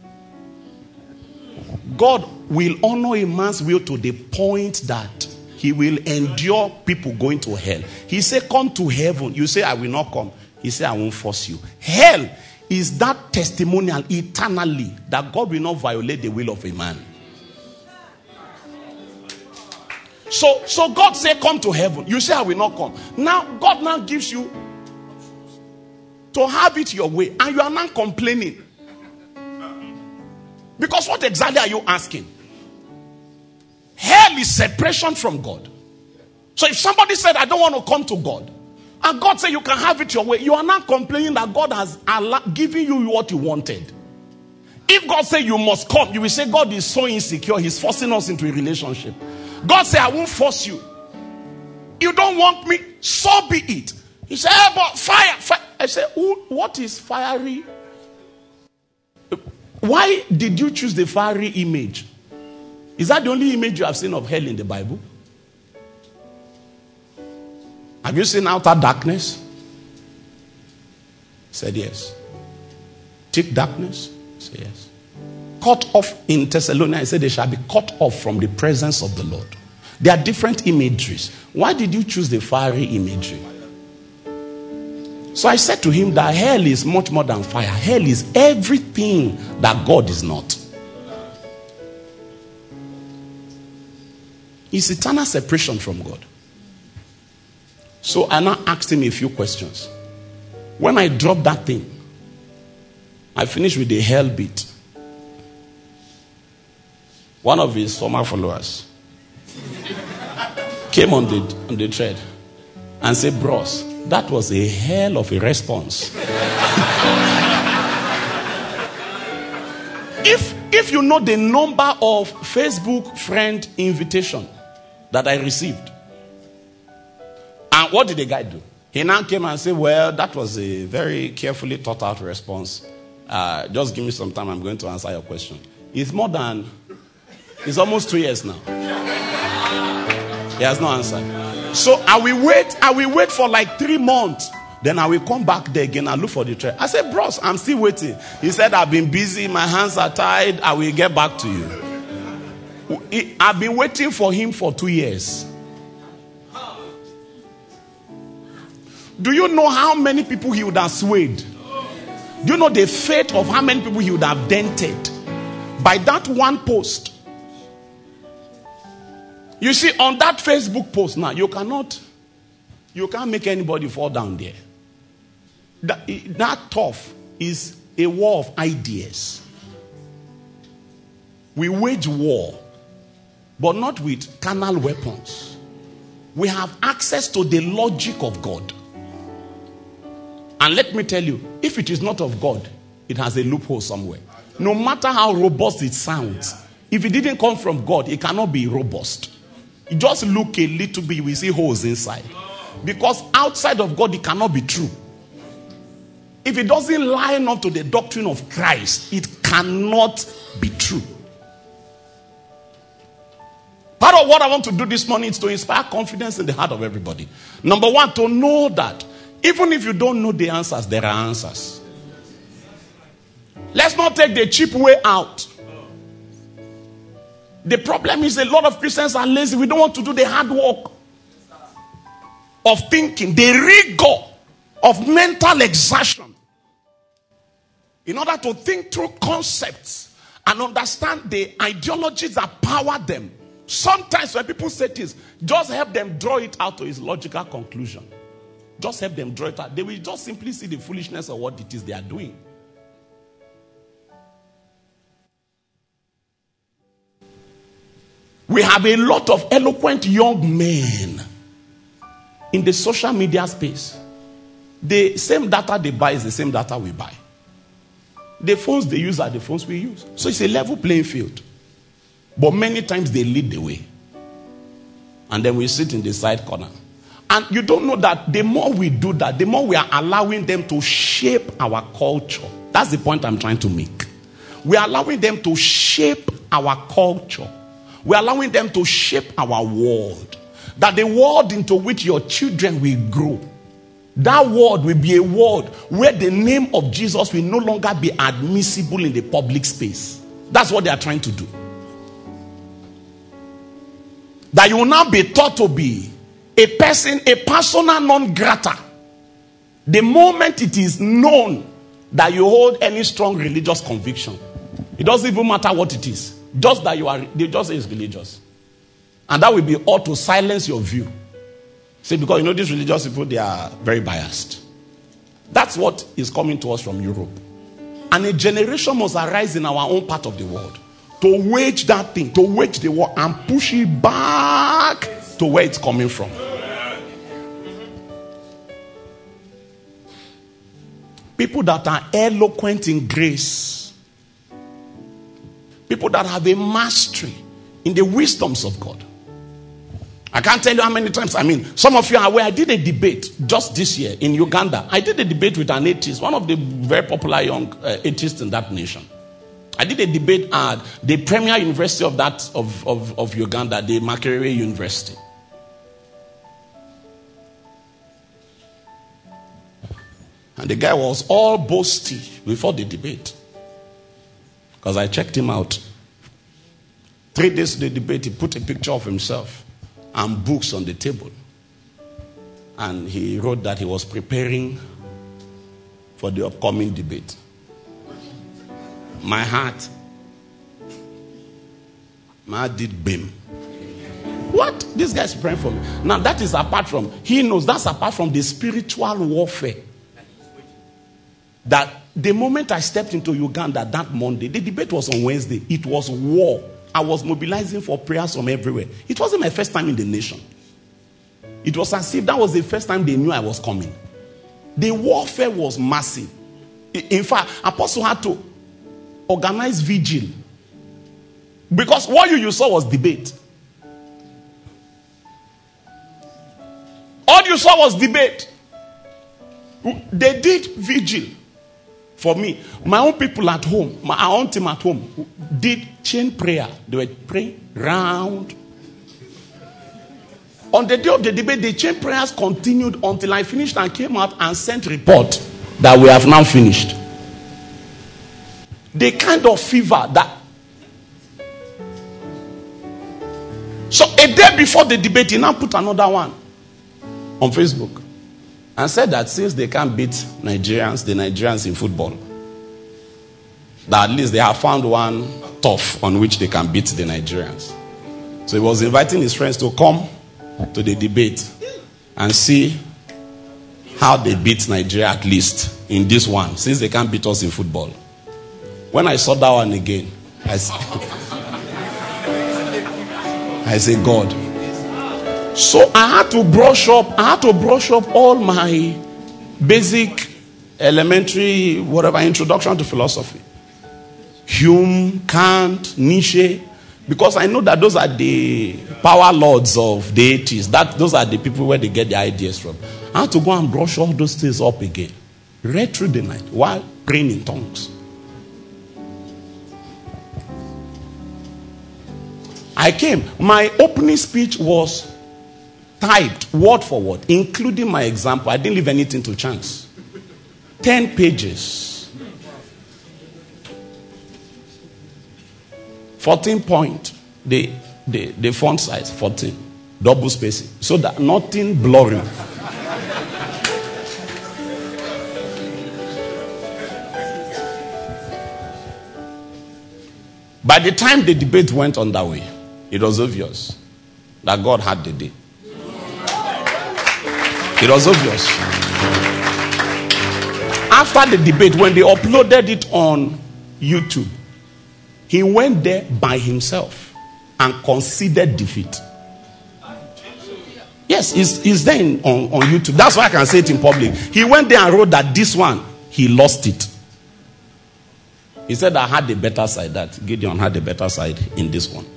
God will honor a man's will to the point that he will endure people going to hell. He said, come to heaven. You say, I will not come. He said, I won't force you. Hell is that testimonial eternally that God will not violate the will of a man. So, so God said, come to heaven. You say, I will not come. Now, God now gives you to have it your way. And you are not complaining. Because what exactly are you asking? Hell is separation from God. So if somebody said, I don't want to come to God, and God said you can have it your way, you are not complaining that God has given you what you wanted. If God said you must come, you will say God is so insecure, he's forcing us into a relationship. God said, I won't force you. You don't want me, so be it. He said, hey, but fire, fire. I said, what is fiery? Why did you choose the fiery image? Is that the only image you have seen of hell in the Bible? Have you seen outer darkness? He said yes. Thick darkness? He said yes. Cut off in Thessalonians, he said they shall be cut off from the presence of the Lord. There are different imageries. Why did you choose the fiery imagery? So I said to him that hell is much more than fire. Hell is everything that God is not. It's eternal separation from God. So I now asked him a few questions. When I dropped that thing, I finished with the hell bit. One of his former followers came on the, on the thread and said, bros, that was a hell of a response. if, if you know the number of Facebook friend invitation that I received, and what did the guy do? He now came and said, well, that was a very carefully thought out response. Uh, just give me some time, I'm going to answer your question. It's more than, it's almost two years now. He has no answer. So I will wait, I will wait for like three months. Then I will come back there again and look for the thread. I said, bros, I'm still waiting. He said, I've been busy, my hands are tied, I will get back to you. I've been waiting for him for two years. Do you know how many people he would have swayed? Do you know the fate of how many people he would have dented? By that one post. You see, on that Facebook post now, you cannot, you can't make anybody fall down there. That, that tough is a war of ideas. We wage war, but not with carnal weapons. We have access to the logic of God. And let me tell you, if it is not of God, it has a loophole somewhere. No matter how robust it sounds, if it didn't come from God, it cannot be robust. You just look a little bit, we see holes inside. Because outside of God, it cannot be true. If it doesn't line up to the doctrine of Christ, it cannot be true. Part of what I want to do this morning is to inspire confidence in the heart of everybody. Number one, to know that even if you don't know the answers, there are answers. Let's not take the cheap way out. The problem is a lot of Christians are lazy. We don't want to do the hard work of thinking, the rigor of mental exertion, in order to think through concepts and understand the ideologies that power them. Sometimes when people say this, just help them draw it out to its logical conclusion. Just help them draw it out. They will just simply see the foolishness of what it is they are doing. We have a lot of eloquent young men in the social media space. The same data they buy is the same data we buy. The phones they use are the phones we use. So it's a level playing field. But many times they lead the way. And then we sit in the side corner. And you don't know that the more we do that, the more we are allowing them to shape our culture. That's the point I'm trying to make. We are allowing them to shape our culture. We are allowing them to shape our world. That the world into which your children will grow, that world will be a world where the name of Jesus will no longer be admissible in the public space. That's what they are trying to do. That you will now be thought to be a person, a persona non grata. The moment it is known that you hold any strong religious conviction, it doesn't even matter what it is. Just that you are, they just say it's religious. And that will be all to silence your view. See, because you know these religious people, they are very biased. That's what is coming to us from Europe. And a generation must arise in our own part of the world to wage that thing, to wage the war and push it back to where it's coming from. People that are eloquent in grace. People that have a mastery in the wisdoms of God. I can't tell you how many times, I mean, some of you are aware, I did a debate just this year in Uganda. I did a debate with an atheist, one of the very popular young uh, atheists in that nation. I did a debate at the premier university of that of, of, of Uganda, the Makerere University. And the guy was all boasty before the debate. Because I checked him out. Three days to the debate, he put a picture of himself and books on the table. And he wrote that he was preparing for the upcoming debate. My heart, my heart did beam. What? This guy's praying for me. Now that is apart from, he knows that's apart from the spiritual warfare. That the moment I stepped into Uganda that Monday, the debate was on Wednesday. It was war. I was mobilizing for prayers from everywhere. It wasn't my first time in the nation. It was as if that was the first time they knew I was coming. The warfare was massive. In fact, Apostle had to organize vigil. Because what you, you saw was debate. All you saw was debate. They did vigil. For me, my own people at home, my own team at home, did chain prayer. They were praying round. On the day of the debate, the chain prayers continued until I finished and came out and sent report that we have now finished. The kind of fever that. So a day before the debate, he now put another one on Facebook. And said that since they can't beat Nigerians, the Nigerians in football, that at least they have found one tough on which they can beat the Nigerians. So he was inviting his friends to come to the debate and see how they beat Nigeria at least in this one, since they can't beat us in football. When I saw that one again, I said, I said, God. So I had to brush up, I had to brush up all my basic, elementary, whatever, introduction to philosophy. Hume, Kant, Nietzsche, because I know that those are the power lords of the eighties. That those are the people where they get their ideas from. I had to go and brush all those things up again. Read through the night while praying in tongues. I came. My opening speech was typed word for word, including my example. I didn't leave anything to chance. Ten pages. fourteen point. The, the, the font size, fourteen. Double spacing. So that nothing blurring. By the time the debate went underway, it was obvious that God had the day. It was obvious. After the debate, when they uploaded it on YouTube, he went there by himself and conceded defeat. Yes, he's, he's there in, on, on YouTube. That's why I can say it in public. He went there and wrote that this one, he lost it. He said, I had the better side. That Gideon had the better side in this one.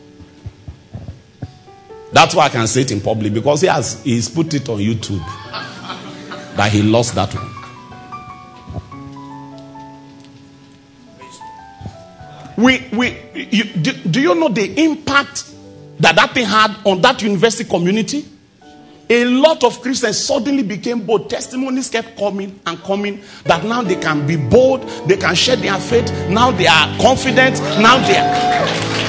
That's why I can say it in public, because he has he's put it on YouTube that he lost that one. We we you, do, do you know the impact that that thing had on that university community? A lot of Christians suddenly became bold. Testimonies kept coming and coming that now they can be bold, they can share their faith, now they are confident, now they are.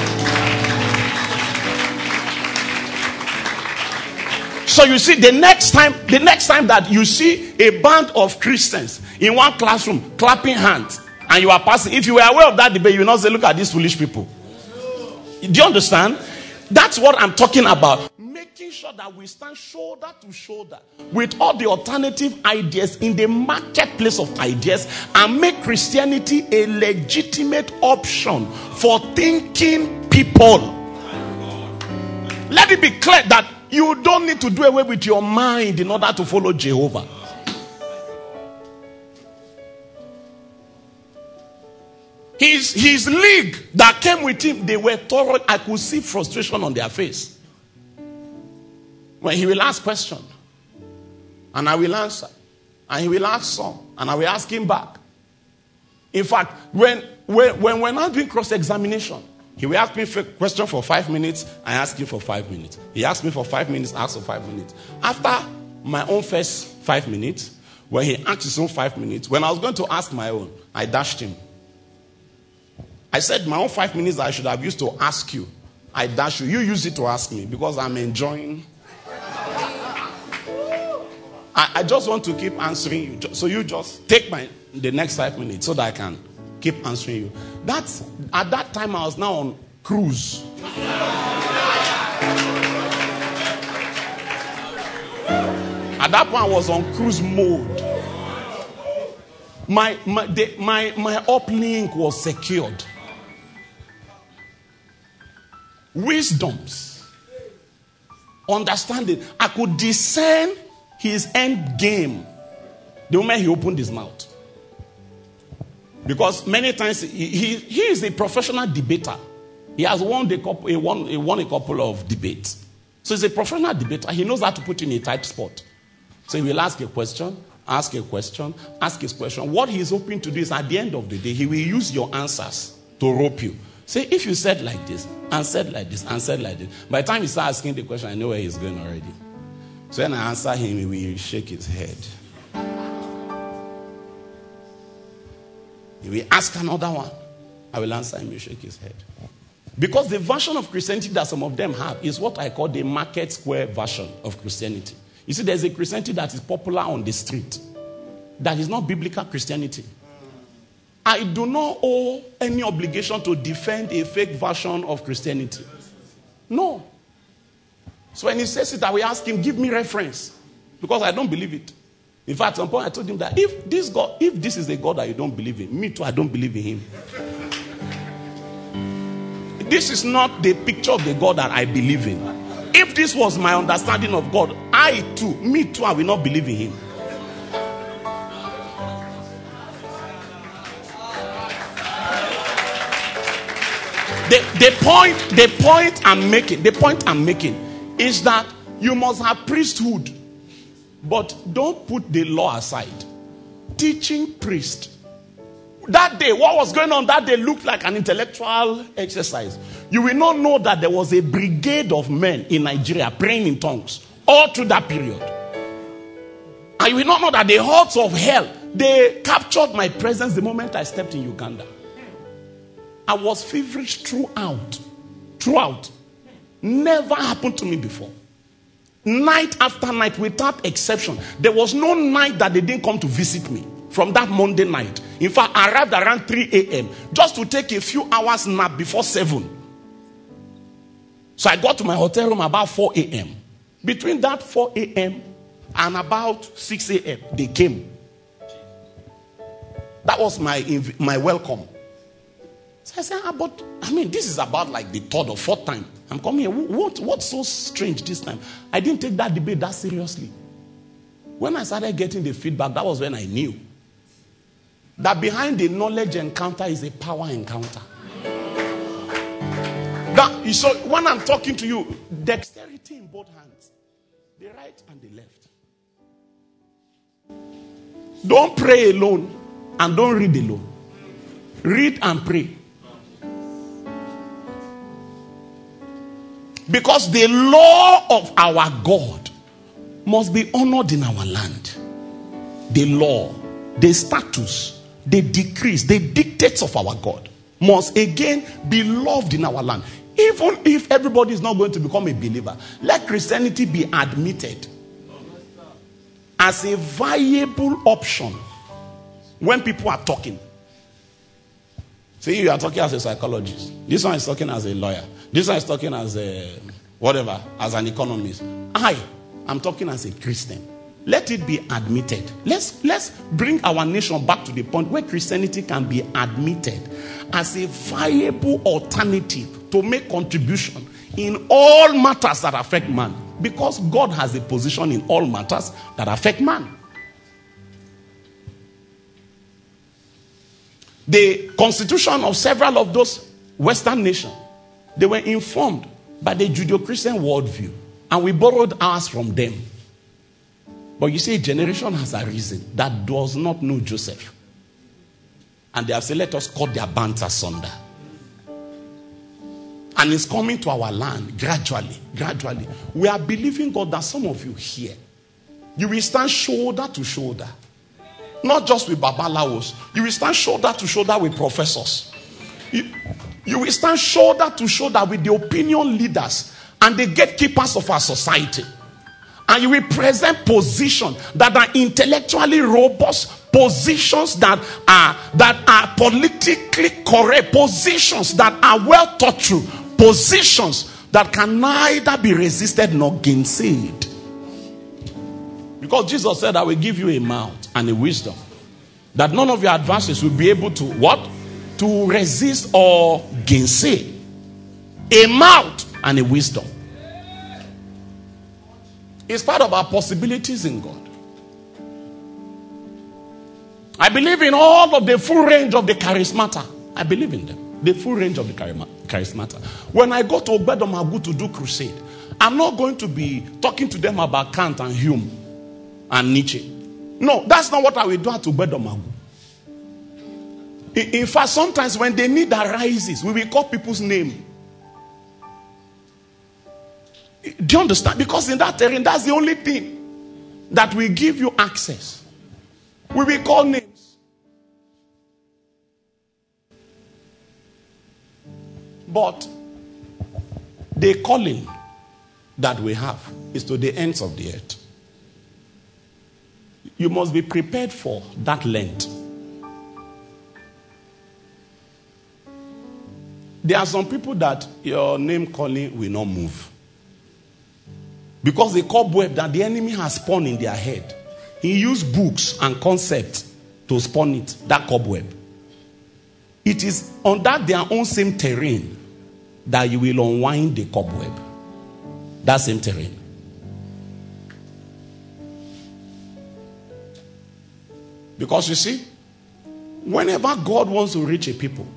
So you see, the next time, the next time that you see a band of Christians in one classroom clapping hands and you are passing, if you were aware of that debate, you will not say, look at these foolish people. Do you understand? That's what I'm talking about. Making sure that we stand shoulder to shoulder with all the alternative ideas in the marketplace of ideas and make Christianity a legitimate option for thinking people. Let it be clear that you don't need to do away with your mind in order to follow Jehovah. His, his league that came with him, they were thorough. I could see frustration on their face. When he will ask questions, and I will answer, and he will ask some, and I will ask him back. In fact, when when, when we're not doing cross-examination, he will ask me a question for five minutes, I ask him for five minutes. He asked me for five minutes, I asked for five minutes. After my own first five minutes, when he asked his own five minutes, when I was going to ask my own, I dashed him. I said my own five minutes I should have used to ask you, I dash you. You use it to ask me because I'm enjoying. I, I just want to keep answering you. So you just take my the next five minutes so that I can keep answering you. That's at that time I was now on cruise. At that point I was on cruise mode. My my the, my my uplink was secured. Wisdoms, understanding. I could discern his end game the moment he opened his mouth. Because many times he, he, he is a professional debater. He has won, the couple, he, won, he won a couple of debates. So he's a professional debater. He knows how to put in a tight spot. So he will ask a question, ask a question, ask his question. What he's hoping to do is at the end of the day, he will use your answers to rope you. Say, if you said like this, and said like this, and said like this, by the time he starts asking the question, I know where he's going already. So when I answer him, he will shake his head. He will ask another one. I will answer him, he will shake his head. Because the version of Christianity that some of them have is what I call the market square version of Christianity. You see, there's a Christianity that is popular on the street. That is not biblical Christianity. I do not owe any obligation to defend a fake version of Christianity. No. So when he says it, I will ask him, give me reference. Because I don't believe it. In fact, at some point I told him that if this God, if this is a God that you don't believe in, me too, I don't believe in him. This is not the picture of the God that I believe in. If this was my understanding of God, I too, me too, I will not believe in him. The, the point, the point I'm making, the point I'm making is that you must have priesthood, but don't put the law aside. Teaching priest. That day, what was going on that day looked like an intellectual exercise. You will not know that there was a brigade of men in Nigeria praying in tongues all through that period. And you will not know that the hordes of hell, they captured my presence the moment I stepped in Uganda. I was feverish throughout. Throughout. Never happened to me before. Night after night, without exception. There was no night that they didn't come to visit me. From that Monday night. In fact, I arrived around three a.m. just to take a few hours nap before seven. So I got to my hotel room about four a.m. Between that four a.m. and about six a.m., they came. That was my, my welcome. So I said, ah, but, I mean, this is about like the third or fourth time I'm coming here. What, what's so strange this time? I didn't take that debate that seriously. When I started getting the feedback, that was when I knew that behind the knowledge encounter is a power encounter. That, so when I'm talking to you, dexterity in both hands, the right and the left. Don't pray alone and don't read alone. Read and pray. Because the law of our God must be honored in our land. The law, the status, the decrees, the dictates of our God must again be loved in our land. Even if everybody is not going to become a believer, let Christianity be admitted as a viable option when people are talking. See, you are talking as a psychologist. This one is talking as a lawyer. This one is talking as a whatever, as an economist. I am talking as a Christian. Let it be admitted. Let's, let's bring our nation back to the point where Christianity can be admitted as a viable alternative to make contribution in all matters that affect man. Because God has a position in all matters that affect man. The constitution of several of those Western nations, they were informed by the Judeo-Christian worldview. And we borrowed ours from them. But you see, a generation has arisen that does not know Joseph. And they have said, let us cut their bands asunder. And it's coming to our land gradually, gradually. We are believing God that some of you here, you will stand shoulder to shoulder. Not just with Babalawos. You will stand shoulder to shoulder with professors. You, you will stand shoulder to shoulder with the opinion leaders and the gatekeepers of our society. And you will present positions that are intellectually robust, positions that are, that are politically correct, positions that are well thought through, positions that can neither be resisted nor gainsaid. Because Jesus said, I will give you a mouth and a wisdom that none of your adversaries will be able to what? To resist or gainsay. A mouth and a wisdom. It's part of our possibilities in God. I believe in all of the full range of the charismata. I believe in them. The full range of the charismata. When I go to Ogbedomagu to do crusade, I'm not going to be talking to them about Kant and Hume and Nietzsche. No, that's not what I will do at Ogbedomagu. In, in fact, sometimes when the need arises, we will call people's name. Do you understand? Because in that terrain, that's the only thing that will give you access. We will call names. But the calling that we have is to the ends of the earth. You must be prepared for that length. There are some people that your name calling will not move. Because the cobweb that the enemy has spun in their head, he used books and concepts to spun it, that cobweb. It is on that their own same terrain that you will unwind the cobweb. That same terrain. Because you see, whenever God wants to reach a people,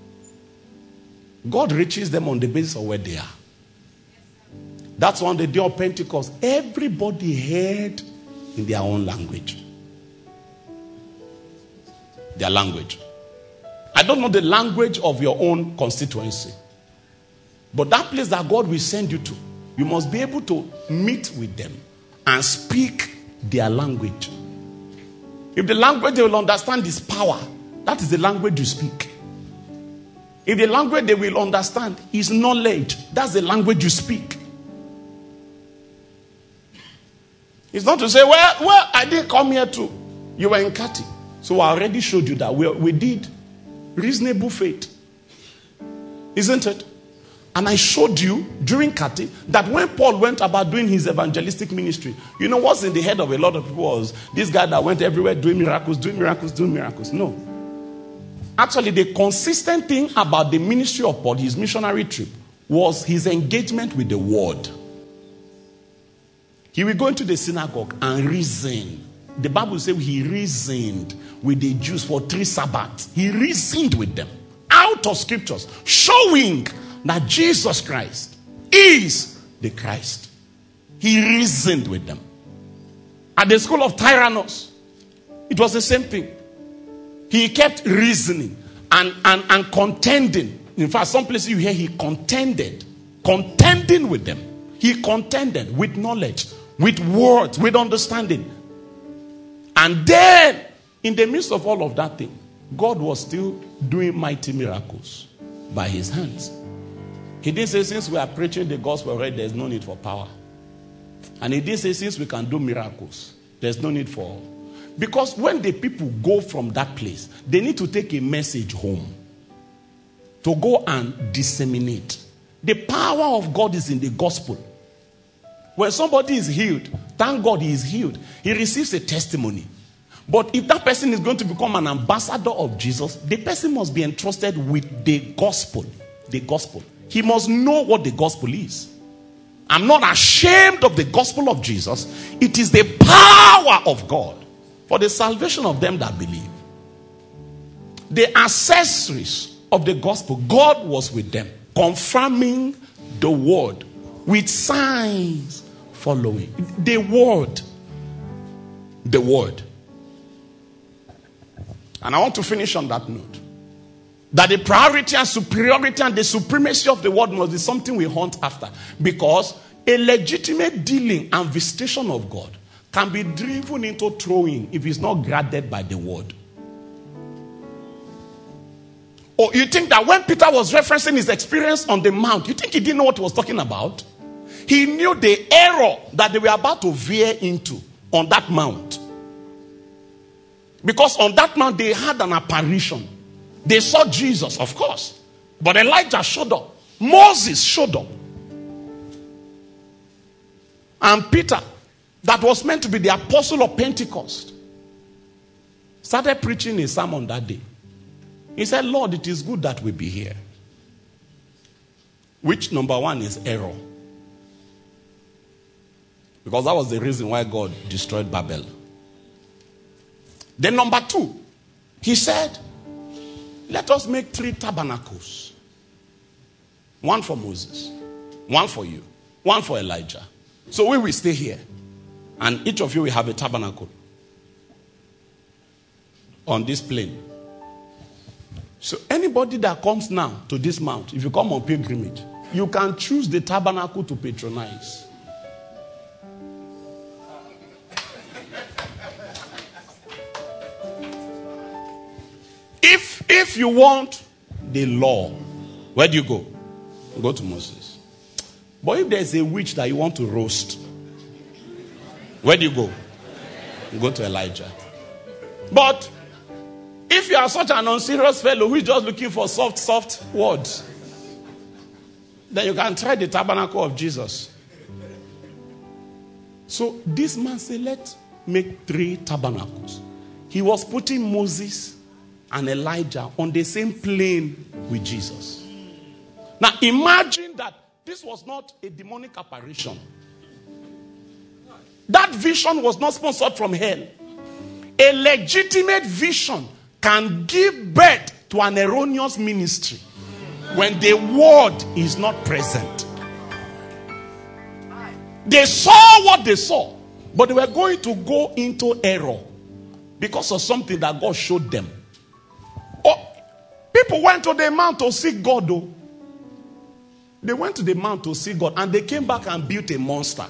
God reaches them on the basis of where they are. That's on the day of Pentecost. Everybody heard in their own language. Their language. I don't know the language of your own constituency. But that place that God will send you to, you must be able to meet with them and speak their language. If the language they will understand is power, that is the language you speak. If the language they will understand is knowledge, that's the language you speak. It's not to say, well, well, I didn't come here too. You were in Kati. So I already showed you that we, we did reasonable faith. Isn't it? And I showed you during Kati that when Paul went about doing his evangelistic ministry, you know what's in the head of a lot of people was this guy that went everywhere doing miracles, doing miracles, doing miracles. No. Actually, the consistent thing about the ministry of Paul, his missionary trip, was his engagement with the word. He will go into the synagogue and reason. The Bible says he reasoned with the Jews for three Sabbaths. He reasoned with them out of scriptures, showing that Jesus Christ is the Christ. He reasoned with them. At the school of Tyrannus, it was the same thing. He kept reasoning and, and, and contending. In fact, some places you hear he contended. Contending with them. He contended with knowledge, with words, with understanding. And then, in the midst of all of that thing, God was still doing mighty miracles by his hands. He didn't say, since we are preaching the gospel already, there's no need for power. And he didn't say, since we can do miracles, there's no need for... Because when the people go from that place, they need to take a message home. To go and disseminate. The power of God is in the gospel. When somebody is healed, thank God he is healed. He receives a testimony. But if that person is going to become an ambassador of Jesus, the person must be entrusted with the gospel. The gospel. He must know what the gospel is. I'm not ashamed of the gospel of Jesus. It is the power of God for the salvation of them that believe. The accessories of the gospel, God was with them, confirming the word with signs following. The word. The word. And I want to finish on that note. That the priority and superiority and the supremacy of the word must be something we hunt after. Because a legitimate dealing and visitation of God can be driven into throwing if it's not guarded by the word. Or you think that when Peter was referencing his experience on the mount, you think he didn't know what he was talking about? He knew the error that they were about to veer into on that mount. Because on that mount they had an apparition. They saw Jesus, of course. But Elijah showed up. Moses showed up. And Peter, that was meant to be the apostle of Pentecost, started preaching a sermon that day. He said, Lord, it is good that we be here. Which, number one, is error. Because that was the reason why God destroyed Babel. Then number two, he said, let us make three tabernacles. One for Moses, one for you, one for Elijah. So we will stay here. And each of you will have a tabernacle on this plain. So anybody that comes now to this mount, if you come on pilgrimage, you can choose the tabernacle to patronize. If, if you want the law, where do you go? You go to Moses. But if there's a witch that you want to roast, where do you go? You go to Elijah. But if you are such an unserious fellow who is just looking for soft, soft words, then you can try the tabernacle of Jesus.
So this man said, let's make three tabernacles. He was putting Moses and Elijah on the same plane with Jesus. Now imagine that this was not a demonic apparition. That vision was not sponsored from hell. A legitimate vision can give birth to an erroneous ministry when the word is not present. They saw what they saw, but they were going to go into error because of something that God showed them. Oh, people went to the mount to seek God, though. They went to the mount to seek God, and they came back and built a monster.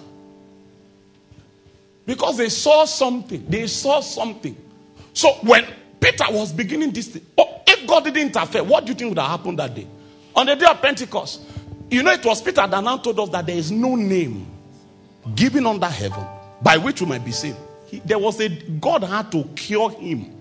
Because they saw something. They saw something. So when Peter was beginning this thing, oh, if God didn't interfere, what do you think would have happened that day? On the day of Pentecost, you know, it was Peter that now told us that there is no name given under heaven by which we might be saved. He, there was a, God had to cure him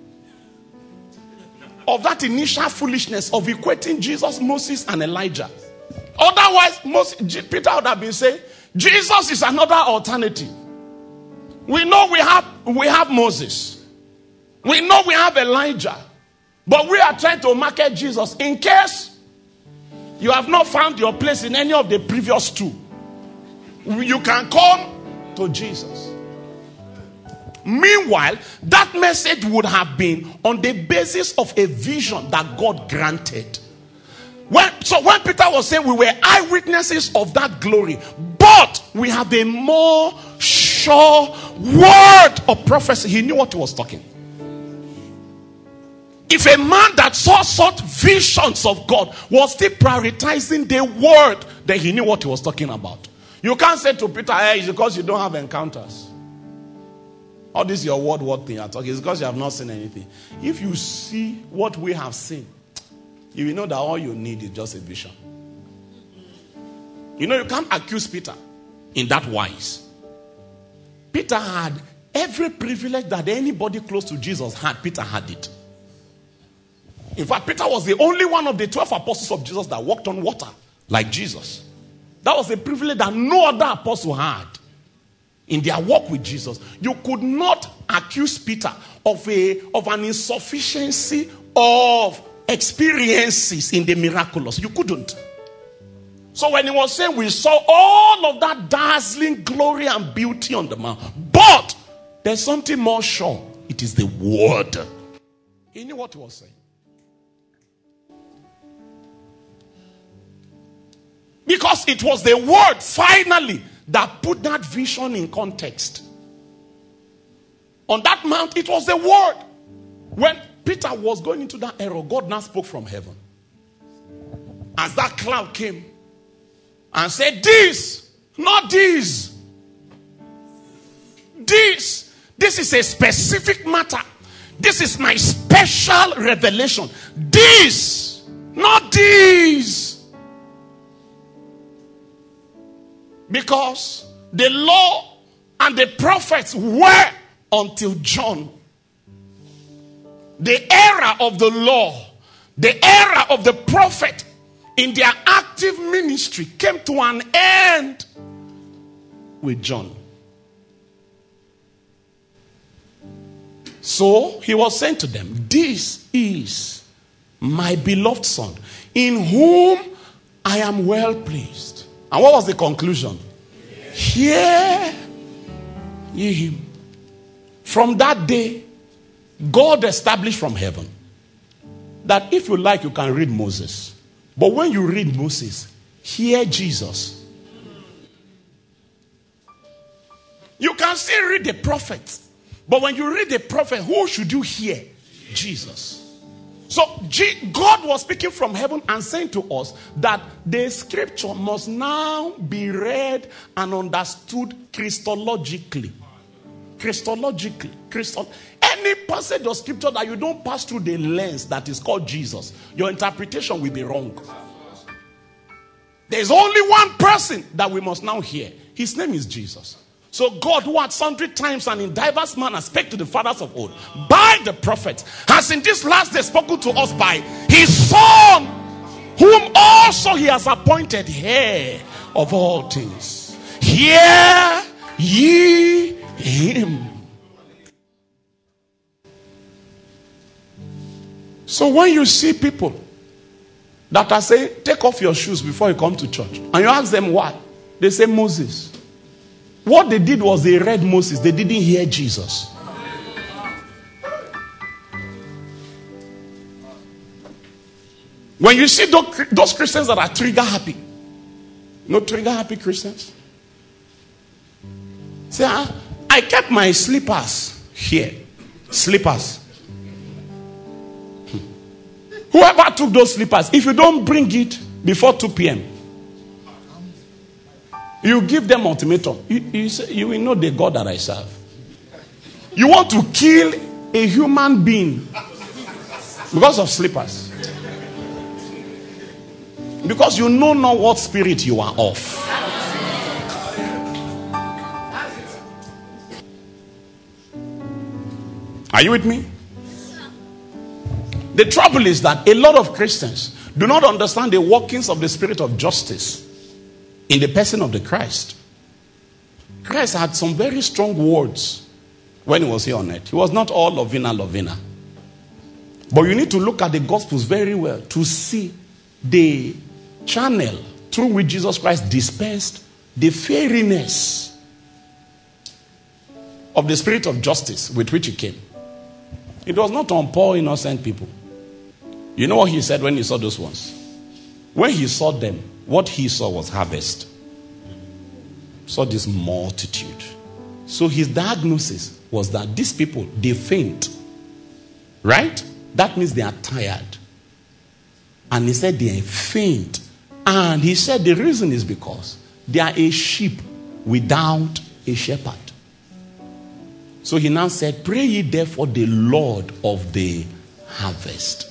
of that initial foolishness of equating Jesus, Moses, and Elijah. Otherwise, Moses, Peter would have been saying, Jesus is another alternative. We know we have, we have Moses. We know we have Elijah. But we are trying to market Jesus. In case you have not found your place in any of the previous two, you can come to Jesus. Meanwhile, that message would have been on the basis of a vision that God granted. When, so when Peter was saying we were eyewitnesses of that glory, but we have a more sure word of prophecy. He knew what he was talking. If a man that saw such visions of God was still prioritizing the word, then he knew what he was talking about. You can't say to Peter, hey, it's because you don't have encounters. All this your word, word thing you're talking. It's because you have not seen anything. If you see what we have seen, you will know that all you need is just a vision. You know, you can't accuse Peter in that wise. Peter had every privilege that anybody close to Jesus had. Peter had it. In fact, Peter was the only one of the twelve apostles of Jesus that walked on water like Jesus. That was a privilege that no other apostle had in their walk with Jesus. You could not accuse Peter of, a, of an insufficiency of experiences in the miraculous. You couldn't. So when he was saying we saw all of that dazzling glory and beauty on the mount, but there's something more sure. It is the word. He knew what he was saying. Because it was the word finally that put that vision in context. On that mount, it was the word. When Peter was going into that error, God now spoke from heaven. As that cloud came and said, this, not this. This, this is a specific matter. This is my special revelation. This, not this. Because the law and the prophets were until John. The era of the law, the era of the prophet in their active ministry came to an end with John. So he was saying to them, this is my beloved son, in whom I am well pleased. And what was the conclusion? Hear ye him. From that day, God established from heaven that if you like, you can read Moses. But when you read Moses, hear Jesus. You can still read the prophets. But when you read the prophet, who should you hear? Jesus. So God was speaking from heaven and saying to us that the scripture must now be read and understood Christologically. Christologically. Christol- Any passage of scripture that you don't pass through the lens that is called Jesus, your interpretation will be wrong. There's only one person that we must now hear. His name is Jesus. So God, who at sundry times and in diverse manners spake to the fathers of old by the prophets, has in this last day spoken to us by his Son, whom also he has appointed heir of all things. Hear ye him. So when you see people that are saying, take off your shoes before you come to church, and you ask them why, they say Moses. What they did was they read Moses. They didn't hear Jesus. When you see those, those Christians that are trigger happy, no trigger happy Christians. Say, I, I kept my slippers here. Slippers. Whoever took those slippers, if you don't bring it before two p.m., you give them ultimatum. You, you, say, you will know the God that I serve. You want to kill a human being because of slippers. Because you know not what spirit you are of. Are you with me? The trouble is that a lot of Christians do not understand the workings of the spirit of justice in the person of the Christ. Christ had some very strong words when he was here on earth. He was not all Lovina Lovina. But you need to look at the Gospels very well to see the channel through which Jesus Christ dispensed the fairiness of the spirit of justice with which he came. It was not on poor innocent people. You know what he said when he saw those ones? When he saw them, what he saw was harvest. Saw this multitude. So his diagnosis was that these people, they faint. Right? That means they are tired. And he said they are faint. And he said the reason is because they are a sheep without a shepherd. So he now said, pray ye therefore the Lord of the harvest.